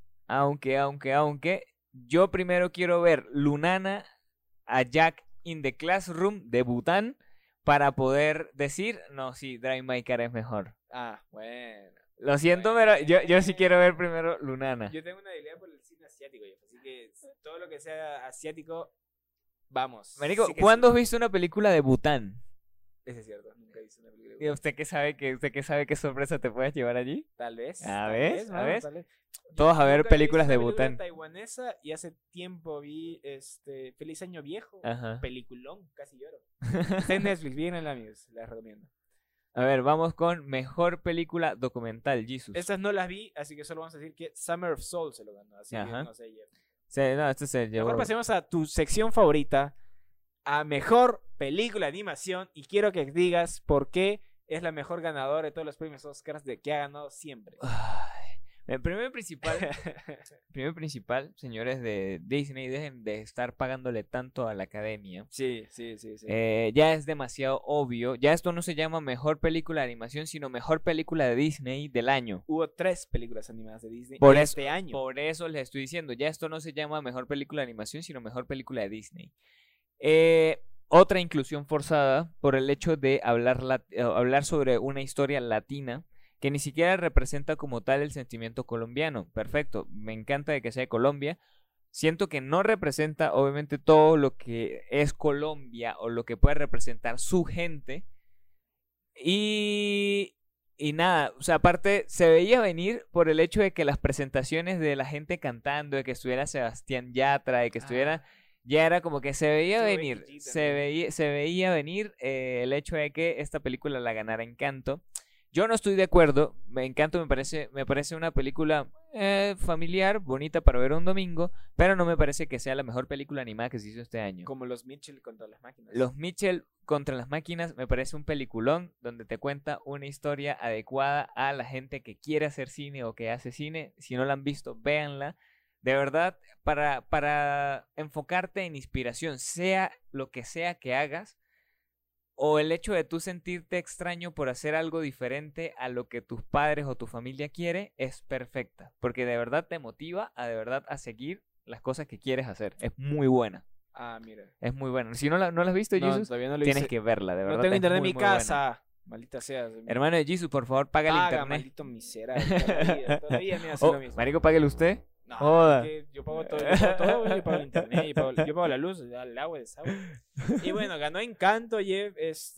yo primero quiero ver Lunana a Jack in the Classroom de Bután para poder decir, no, sí, Drive My Car es mejor. Ah, bueno. Lo siento, pero yo sí quiero ver primero Lunana. Yo tengo una debilidad por el cine asiático, así que todo lo que sea asiático, vamos. Marico, ¿cuándo has visto una película de Bután? Ese es cierto, nunca he visto una película de ¿Y Bután. usted qué sabe qué sorpresa te puedes llevar allí? Tal vez. A tal ver, vez, a mano, ver. tal vez. Todos Yo a ver nunca había películas visto de una película Bután. taiwanesa y hace tiempo vi Feliz Año Viejo. Ajá. Peliculón, casi lloro. Está en Netflix, bien en la amigos, les recomiendo. A ver, vamos con mejor película documental, Jesus. Estas no las vi, así que solo vamos a decir que Summer of Soul se lo ganó. Así Ajá. que no sé, Jeff. Sí, no, este se llevó. Mejor pasemos a tu sección favorita, a mejor película de animación, y quiero que digas por qué es la mejor ganadora de todos los premios Oscars de que ha ganado siempre. Ay, el primer principal, señores de Disney, dejen de estar pagándole tanto a la academia. Sí. Ya es demasiado obvio. Ya esto no se llama mejor película de animación, sino mejor película de Disney del año. Hubo 3 películas animadas de Disney Por este año. Por eso les estoy diciendo, ya esto no se llama mejor película de animación, sino mejor película de Disney. Otra inclusión forzada por el hecho de hablar sobre una historia latina que ni siquiera representa como tal el sentimiento colombiano. Perfecto, me encanta de que sea de Colombia. Siento que no representa obviamente todo lo que es Colombia o lo que puede representar su gente. Y nada, o sea, aparte se veía venir por el hecho de que las presentaciones de la gente cantando, de que estuviera Sebastián Yatra, de que estuviera... Ya era como que se veía Estuvo venir, Becky G se veía venir el hecho de que esta película la ganara Encanto. Yo no estoy de acuerdo, Encanto me parece una película familiar, bonita para ver un domingo, pero no me parece que sea la mejor película animada que se hizo este año. Como los Mitchell contra las máquinas. Los Mitchell contra las máquinas me parece un peliculón donde te cuenta una historia adecuada a la gente que quiere hacer cine o que hace cine. Si no la han visto, véanla. De verdad, para enfocarte en inspiración, sea lo que sea que hagas, o el hecho de tú sentirte extraño por hacer algo diferente a lo que tus padres o tu familia quiere, es perfecta. Porque de verdad te motiva de verdad a seguir las cosas que quieres hacer. Es muy buena. Ah, mira. Es muy buena. Si no la has visto, No, Jesus, todavía no lo tienes hice. que verla, de verdad. No tengo es internet en muy, mi muy buena. casa. Maldita sea. Hermano de Jesus, por favor, paga el internet. Maldito miserable. Todavía me hace Oh, lo mismo. marico, páguele usted. No, Joda. es que yo pago todo, yo pago el internet, yo pago la luz, el agua, el desagüe. Y bueno, ganó Encanto, Jeff,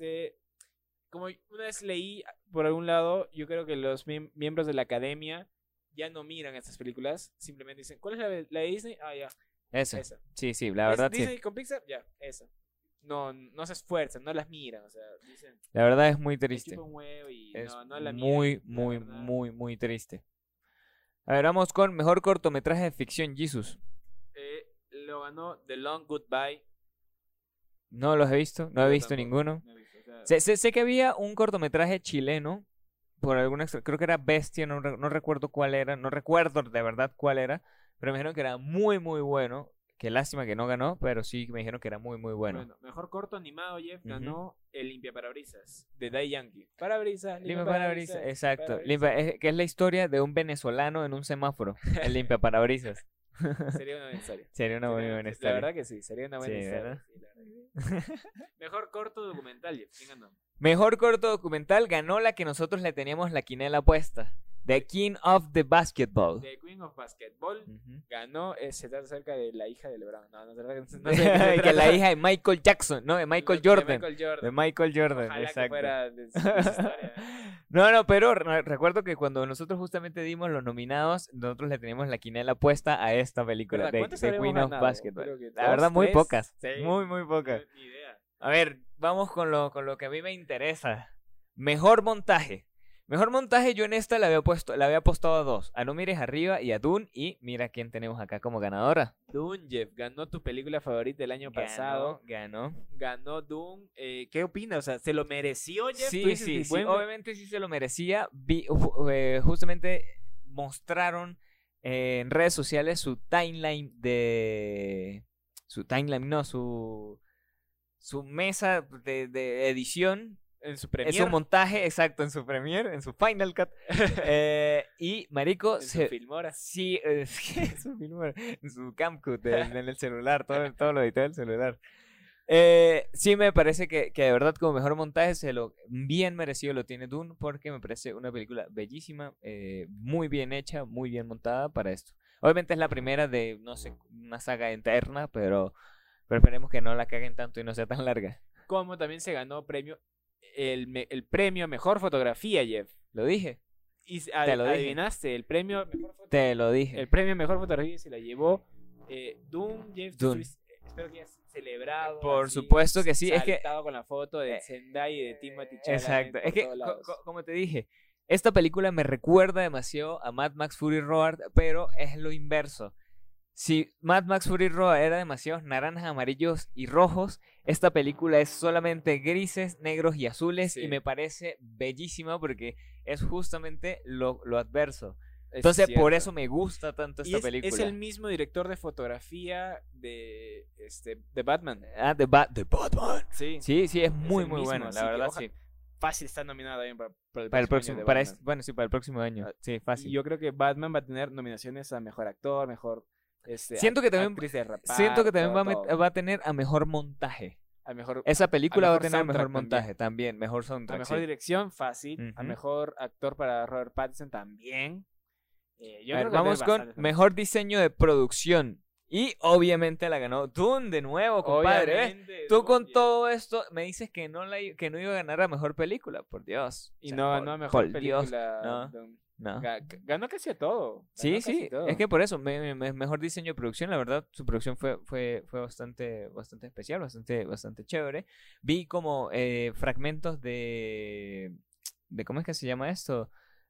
como una vez leí por algún lado, yo creo que los miembros de la academia ya no miran estas películas, simplemente dicen, ¿cuál es la de Disney? Ah, ya, Esa. esa. Sí, la verdad ¿Es sí. Disney con Pixar? Ya, esa. No se esfuerzan, no las miran, o sea, dicen, La verdad es muy me triste. chupa un huevo y Es no la miran, muy, la muy, verdad. muy triste. A ver, vamos con mejor cortometraje de ficción, Jesus. Lo ganó The Long Goodbye. No los he visto, no he Yo visto tampoco, ninguno. no he visto, o sea, Sé que había un cortometraje chileno, por alguna creo que era Bestia, no recuerdo cuál era, no recuerdo de verdad cuál era, pero me dijeron que era muy bueno. Qué lástima que no ganó, pero sí me dijeron que era muy bueno. Bueno, mejor corto animado, Jeff, Ujú. ganó El Limpia Parabrisas, de Daddy Yankee. Parabrisas, Limpia parabrisas, exacto. parabrisas. Que es la historia de un venezolano en un semáforo, el limpia parabrisas. Sería una buena historia. Sería una muy buena La historia. verdad que sí, sería una buena Sí, historia. ¿verdad? Sí, la verdad que sí. Mejor corto documental, Jeff, ¿quién ganó? Mejor corto documental ganó la que nosotros le teníamos la quinela puesta. The King of the Basketball. The Queen of Basketball Ujú. ganó, se trata acerca de la hija de LeBron. No sé de qué se Que la trata. hija de Michael Jackson, ¿no? De Michael De Jordan. Michael Jordan. De Michael Jordan, Ojalá que exacto. fuera de su historia. No, pero recuerdo que cuando nosotros justamente dimos los nominados, nosotros le teníamos la quinela puesta a esta película, ¿Verdad? de ¿Cuántas The habremos Queen of ganado? Basketball. Creo que La dos, verdad, muy tres. pocas. Sí. Muy pocas. Ni idea. A ver, vamos con lo que a mí me interesa. Mejor montaje. Mejor montaje, yo en esta le había apostado a 2. A No Mires Arriba y a Dune. Y mira quién tenemos acá como ganadora. Dune, Jeff, ganó tu película favorita del año pasado. Ganó. Ganó Dune. ¿Qué opinas? O sea, ¿se lo mereció, Jeff? ¿Tú Sí, dices sí, que sí. buen- Obviamente sí se lo merecía. Justamente mostraron en redes sociales su timeline de... Su timeline, no, su mesa de edición. En su En premiere. su montaje, exacto, en su premiere, en su Final Cut. Y marico, En su Filmora. sí, en su Camcut, en el celular, todo lo editó del celular. Sí me parece que de verdad como mejor montaje bien merecido lo tiene Dune, porque me parece una película bellísima, muy bien hecha, muy bien montada para esto. Obviamente es la primera de, no sé, una saga eterna, pero esperemos que no la caguen tanto y no sea tan larga. Como también se ganó premio el premio a Mejor Fotografía, Jeff. Lo dije. Y Te lo dije. adivinaste, el premio a Mejor Fotografía. Te lo dije. El premio a Mejor Fotografía se la llevó Dune, Jeff. Dune. Espero que hayas celebrado. Por así, supuesto que sí, es que... saltado con la foto de Zendaya y de Timothée Chalamet Exacto, por es que, todos lados. como te dije, esta película me recuerda demasiado a Mad Max Fury Road, pero es lo inverso. Si Mad Max Fury Road era demasiados naranjas, amarillos y rojos, esta película es solamente grises, negros y azules, Sí. y me parece bellísima porque es justamente lo adverso. Es Entonces, por cierto. eso me gusta tanto Y esta es película. el mismo director de fotografía de Batman. Ah, The Batman. Sí. Sí, sí, es muy, el muy mismo, bueno, así la que verdad, ojalá- sí. Fácil está nominado también para el Para el próximo próximo, año de para Batman. bueno, sí, para el próximo año. Sí, Y fácil. yo creo que Batman va a tener nominaciones a mejor actor, mejor Siento que también- actriz de reparto, Siento que también todo. va a tener a mejor montaje. A mejor, Esa película va a mejor tener mejor soundtrack montaje también, mejor a soundtrack. mejor sí. dirección, fácil. A Ujú. mejor actor para Robert Pattinson también. Yo A ver, creo que vamos va a con tener bastantes mejor diseño de producción. Y obviamente la ganó Dune de nuevo, compadre. ¿ves? Obviamente, Tú Dune, con ya. todo esto me dices que que no iba a ganar a mejor película, por Dios. Y O sea, no ganó a mejor por Dios, película. no. Dune. no. Ganó casi a todo. Sí, Ganó casi sí, todo. es que por eso, mejor diseño de producción, la verdad, su producción fue bastante especial, bastante chévere. Vi como fragmentos de, ¿cómo es que se llama esto?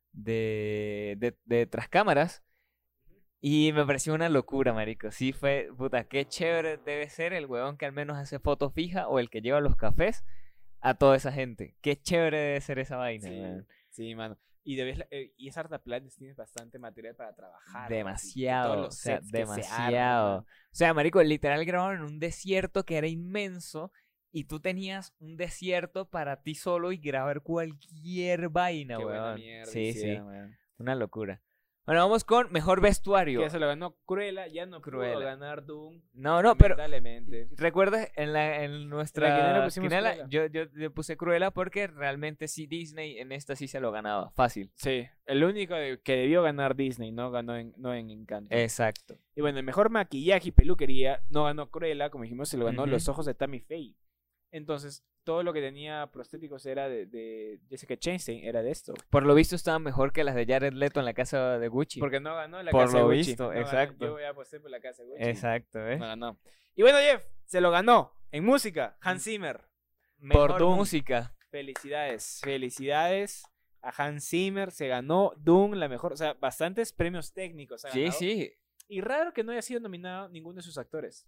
De tras cámaras. Y me pareció una locura, marico. Sí fue, puta, qué chévere debe ser el huevón que al menos hace foto fija o el que lleva los cafés a toda esa gente. Qué chévere debe ser esa vaina, Sí, weón. sí, mano. Y, y esa Arta Planes tienes bastante material para trabajar. Demasiado, todos o los sea, sets que se arman, demasiado. man. O sea, marico, literal grabaron en un desierto que era inmenso y tú tenías un desierto para ti solo y grabar cualquier vaina, Qué buena weón. mierda Sí, hicieron, sí, weón. una locura. Bueno, vamos con mejor vestuario. Que se lo ganó Cruella, ya no pudo Cruella. ganar Doom. No, pero lamentablemente. ¿recuerdas en nuestra quiniela pusimos quiniela? Cruella. Yo le puse Cruella porque realmente sí Disney en esta sí se lo ganaba, fácil. Sí, el único que debió ganar Disney, no ganó no en Encanto. Exacto. Y bueno, el mejor maquillaje y peluquería no ganó Cruella, como dijimos, se lo ganó Ujú. Los Ojos de Tammy Faye. Entonces, todo lo que tenía prostéticos era de Jessica Chastain, era de esto. Por lo visto estaban mejor que las de Jared Leto en la casa de Gucci. Porque no ganó la Por casa de lo Gucci. visto, No ganó. exacto. Yo voy a apostar por la casa de Gucci. Exacto, ¿eh? No ganó. Y bueno, Jeff, se lo ganó en música, Hans Zimmer. Mejor Dune. música. Felicidades, felicidades a Hans Zimmer. Se ganó Dune, la mejor, o sea, bastantes premios técnicos. Ha Sí, ganado. sí. Y raro que no haya sido nominado ninguno de sus actores.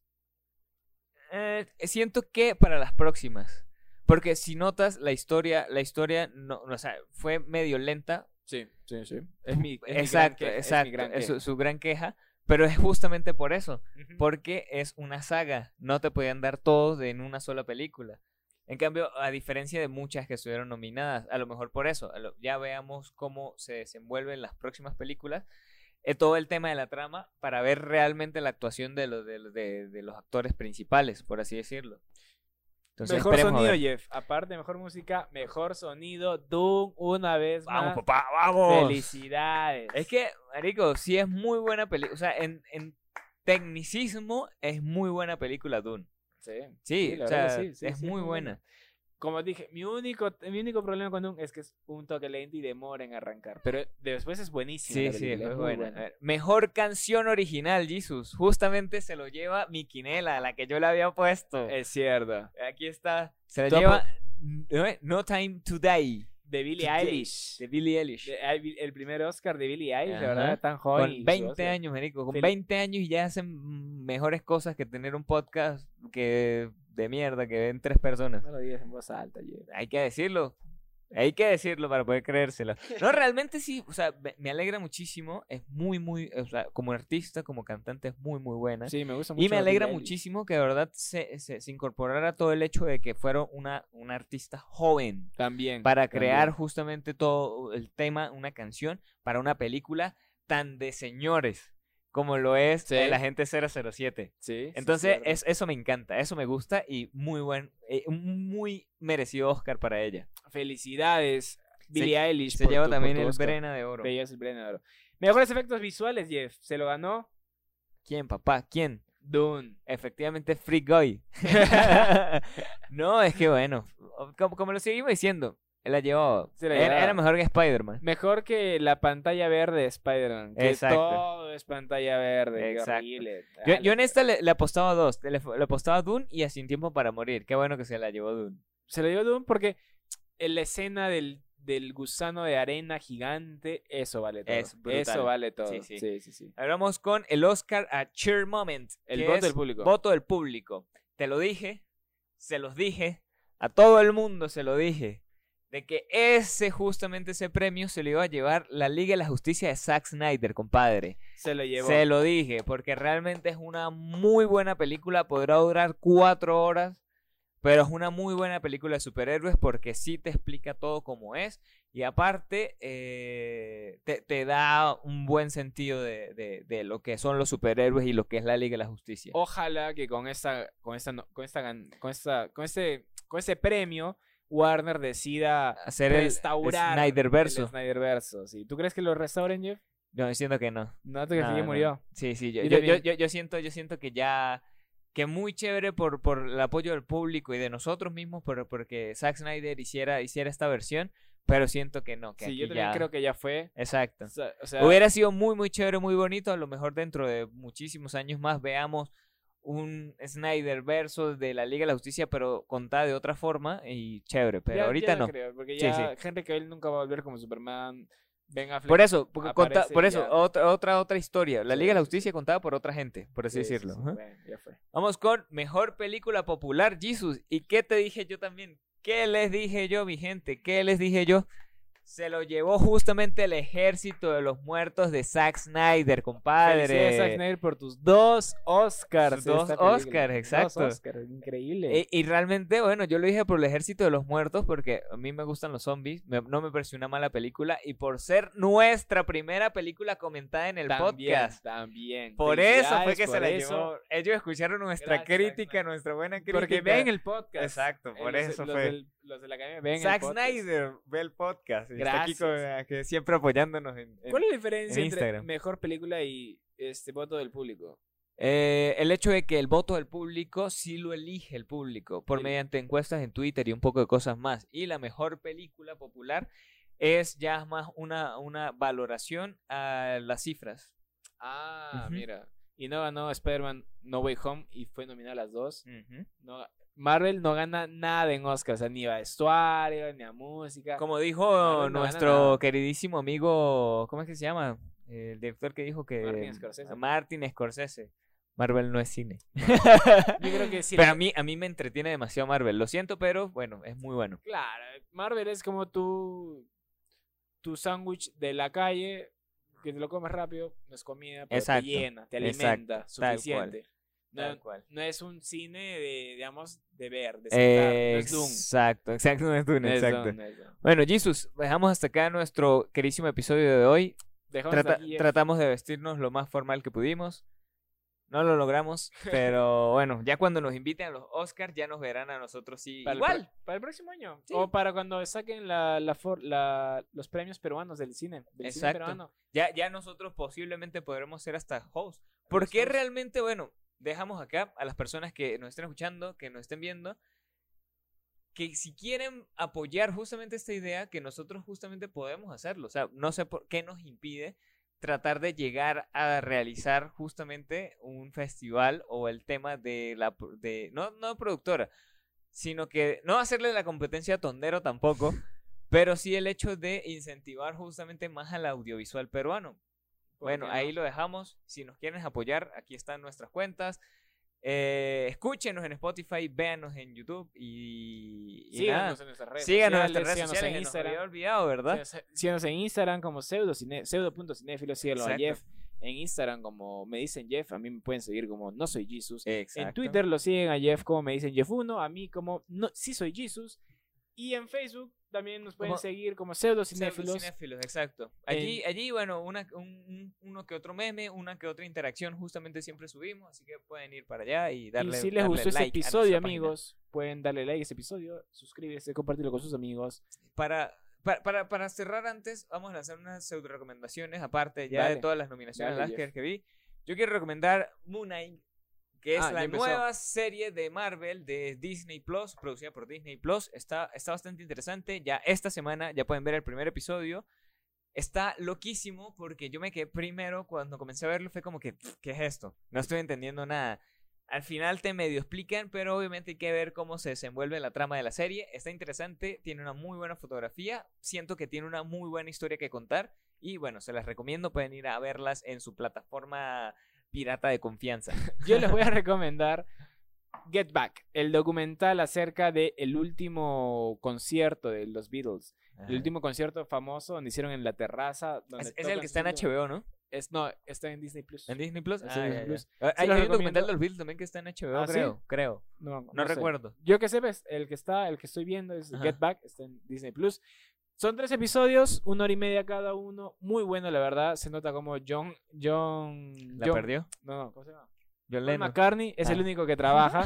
Siento que para las próximas. Porque si notas la historia no, o sea, fue medio lenta. Sí. Exacto, exacto. Es su gran queja. Pero es justamente por eso. Porque es una saga. No te podían dar todos en una sola película. En cambio, a diferencia de muchas que estuvieron nominadas, a lo mejor por eso, ya veamos cómo se desenvuelven las próximas películas, todo el tema de la trama, para ver realmente la actuación de los actores principales, por así decirlo. Entonces, Mejor esperemos a sonido, ver. Jeff. Aparte, mejor música, mejor sonido. Doom, una vez Vamos, más. papá, vamos. Felicidades. Es que, marico, sí es muy buena película. O sea, en tecnicismo es muy buena película Dune. Sí, la o verdad sea, que sí, es muy buena. Como dije, mi único problema con Doom es que es un toque lento y demora en arrancar. Pero después es buenísimo. Sí, sí, es muy buena. A ver, mejor canción original, Jesus. Justamente se lo lleva mi quinela, la que yo le había puesto. Es cierto. Aquí está. Se la Top- lleva No Time to Die, De Billie Today, Eilish. de Billie Eilish. El primer Oscar de Billie Eilish, Ajá. la verdad, tan joven. y Con su 20 Oscar. años, marico. Con Fel- 20 años y ya hacen mejores cosas que tener un podcast de mierda que ven 3 personas. No lo digas en voz alta, Jeff. Hay que decirlo. Hay que decirlo para poder creérselo. No, realmente sí, o sea, me alegra muchísimo. Es muy, o sea, como artista, como cantante es muy buena. Sí, me gusta mucho. Y me alegra Billie Eilish. muchísimo que de verdad se incorporara todo el hecho de que fuera una artista joven También. para crear también. justamente todo el tema, una canción para una película tan de señores como lo es Sí. El Agente 007. Sí. sí, Entonces, es verdad. eso me encanta, eso me gusta y un muy merecido Oscar para ella. Felicidades, Billie Eilish. Se por lleva por también tu el Oscar. Brena de Oro. Te llevas el Brena de Oro. Mejores efectos visuales, Jeff. Se lo ganó ¿Quién, papá? ¿Quién? Dune. Efectivamente, Free Guy. No, es que bueno, como lo seguimos diciendo, él la llevó. Se la Él llevaba. era mejor que Spider-Man. Mejor que la pantalla verde de Spider-Man. Que Exacto. todo es pantalla verde. Qué Exacto. horrible. Yo en esta le apostaba a dos. Le apostaba a Dune y a Sin Tiempo para Morir. Qué bueno que se la llevó Dune. Se lo dio Dune porque la escena del gusano de arena gigante, eso vale todo. Es brutal. Eso vale todo. Sí, sí. Sí. Ahora vamos con el Oscar a Cheer Moment. El que voto es del público. Voto del público. Te lo dije, se los dije, a todo el mundo se lo dije, de que justamente ese premio se lo iba a llevar la Liga de la Justicia de Zack Snyder, compadre. Se lo llevó. Se lo dije, porque realmente es una muy buena película, podrá durar 4 horas, pero es una muy buena película de superhéroes porque sí te explica todo como es y aparte te da un buen sentido de lo que son los superhéroes y lo que es la Liga de la Justicia. Ojalá que con ese premio Warner decida Hacer el restaurar Snyderverso. el Snyderverso. ¿Sí? ¿Tú crees que lo restauren, Jeff? No, diciendo que no. ¿No te crees que No, ya no. murió? Sí, Yo también. yo siento que ya, que muy chévere por el apoyo del público y de nosotros mismos, porque Zack Snyder hiciera esta versión, pero siento que no, que Sí, aquí yo también ya... creo que ya fue. Exacto. O sea, Hubiera sido muy, muy chévere, muy bonito, a lo mejor dentro de muchísimos años más veamos un Snyder verso de la Liga de la Justicia, pero contada de otra forma y chévere, pero ya ahorita no. creo, porque Sí, ya Henry Cavill nunca va a volver como Superman. Ben Affleck Por eso, aparece y ya. otra historia. La Sí, Liga de la sí, Justicia contada por otra gente, por así Sí, sí, decirlo. sí, Ajá. bueno, ya fue. Vamos con mejor película popular, Jesus. ¿Y qué te dije yo también? ¿Qué les dije yo, mi gente? ¿Qué les dije yo? Se lo llevó justamente el Ejército de los Muertos de Zack Snyder, compadre. Felicidades, Zack Snyder, por tus 2 Oscars. Sus 2 esta película. Oscars, exacto. 2 Oscars, increíble. Y realmente, bueno, yo lo dije por el Ejército de los Muertos porque a mí me gustan los zombies, no me pareció una mala película y por ser nuestra primera película comentada en el podcast. También. Por eso fue Felicidades que se por la eso. llevó. Ellos escucharon nuestra Gracias, crítica, Zack nuestra buena crítica. Porque ven el podcast. Exacto, por Los- eso los fue. los de la academia ven Zack el podcast. Snyder ve el podcast. Y está aquí Gracias. que siempre apoyándonos en ¿Cuál es la diferencia en entre Instagram? mejor película y voto del público? el hecho de que el voto del público sí lo elige el público por Sí. mediante encuestas en Twitter y un poco de cosas más. Y la mejor película popular es ya más una valoración a las cifras. Ah, Ujú. mira. Y no ganó Spider-Man No Way Home y fue nominada a las 2. Ujú. No, Marvel no gana nada en Oscar, o sea, ni a vestuario, ni a música. Como dijo Marvel no gana nuestro nada. queridísimo amigo, ¿cómo es que se llama? El director que dijo que... Martin Scorsese. Martin Scorsese. Marvel no es cine. Yo creo que sí. Pero a mí me entretiene demasiado Marvel. Lo siento, pero bueno, es muy bueno. Claro, Marvel es como tu sándwich de la calle, que te lo comes rápido, no es comida, pero Exacto, te llena, te exacto, alimenta, tal suficiente. Tal cual. No es un cine de, digamos, de ver, de sentar, no es Dune. Exacto, no es Dune, No es exacto. Dune, no es Dune. Bueno, Jesus, dejamos hasta acá nuestro querísimo episodio de hoy. Dejamos hasta aquí, Tratamos de vestirnos lo más formal que pudimos. No lo logramos, pero bueno, ya cuando nos inviten a los Oscars ya nos verán a nosotros sí. para Igual. para el próximo año. Sí. O para cuando saquen los premios peruanos del cine. Del cine Exacto. peruano. Ya nosotros posiblemente podremos ser hasta host. Porque host. realmente, bueno, dejamos acá a las personas que nos estén escuchando, que nos estén viendo, que si quieren apoyar justamente esta idea, que nosotros justamente podemos hacerlo. O sea, no sé por qué nos impide tratar de llegar a realizar justamente un festival o el tema de no productora, sino que no hacerle la competencia a Tondero tampoco, pero sí el hecho de incentivar justamente más al audiovisual peruano. Bueno, ¿Por qué ahí no? lo dejamos. Si nos quieren apoyar, aquí están nuestras cuentas. Escúchenos en Spotify, véanos en YouTube y Síganos nada. en nuestras redes Síganos en sociales, nuestras redes síganos sociales, en que nos Instagram. había olvidado, ¿verdad? Síganos en Instagram como pseudo.cinéfilo, síganlo a Exacto. Jeff. En Instagram como me dicen Jeff, a mí me pueden seguir como no soy Jesus. Exacto. En Twitter lo siguen a Jeff como me dicen Jeff1, a mí como no, sí soy Jesus. Y en Facebook también nos pueden Como- seguir como pseudocinéfilos. Cinéfilos, exacto. Allí, bueno, uno que otro meme, una que otra interacción, justamente siempre subimos, así que pueden ir para allá y darle Y si les darle gustó este like a episodio, nuestra página. amigos, pueden darle like a este episodio, suscribirse, compartirlo con sus amigos. Para cerrar antes, vamos a lanzar unas pseudo recomendaciones, aparte ya de Dale. todas las nominaciones Dale, al Oscar Jeff. que vi. Yo quiero recomendar Moon Knight, que es ya la empezó. nueva serie de Marvel de Disney Plus, producida por Disney Plus. Está bastante interesante. Ya esta semana ya pueden ver el primer episodio. Está loquísimo porque yo me quedé primero cuando comencé a verlo. Fue como que, ¿qué es esto? No estoy entendiendo nada. Al final te medio explican, pero obviamente hay que ver cómo se desenvuelve la trama de la serie. Está interesante, tiene una muy buena fotografía. Siento que tiene una muy buena historia que contar. Y bueno, se las recomiendo. Pueden ir a verlas en su plataforma pirata de confianza. Yo les voy a recomendar Get Back, el documental acerca del último concierto de los Beatles. El último concierto famoso donde hicieron en la terraza. Donde Es el que está en HBO, ¿no? No, está en Disney Plus. ¿En Disney Plus? Está en Disney Plus. Hay los un documental recomiendo. de los Beatles también que está en HBO, ¿Ah, sí? creo. No sé. recuerdo. Yo que sé, ves, el que estoy viendo es Ajá. Get Back, está en Disney Plus. Son 3 episodios, 1 hora y media cada uno. Muy bueno, la verdad. Se nota como John ¿La perdió? No, ¿cómo se llama? John Paul Lennon. McCartney es el Ah. único que trabaja.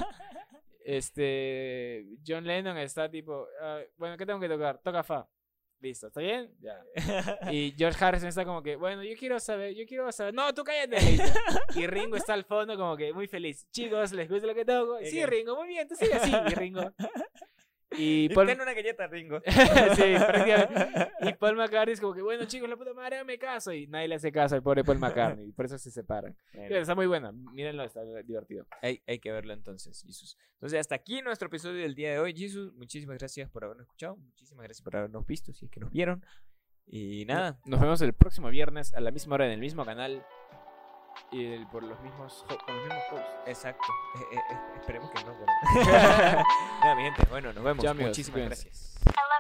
John Lennon está tipo, bueno, ¿qué tengo que tocar? Toca fa. Listo, ¿está bien? Ya. Y George Harrison está como que, bueno, yo quiero saber. No, tú cállate. le dice. Y Ringo está al fondo como que muy feliz. Chicos, ¿les gusta lo que toco? Sí, Ringo, muy bien, tú sigue así. Y Ringo. Y Paul... Ten una galleta, Ringo. sí, prácticamente. Y Paul McCartney es como que, bueno, chicos, la puta madre, hágame caso. Y nadie le hace caso al pobre Paul McCartney. Por eso se separan. Pero está muy buena. Mírenlo, está divertido. Hay que verlo entonces, Jesus. Entonces, hasta aquí nuestro episodio del día de hoy, Jesus. Muchísimas gracias por habernos escuchado. Muchísimas gracias por habernos visto, si es que nos vieron. Y nada. Nos vemos el próximo viernes a la misma hora en el mismo canal. Y con los mismos hosts. Exacto. Esperemos que no. Pero... nada, mi gente. Bueno, nos vemos. Chao, amigos, Muchísimas cuídense. gracias. Hello.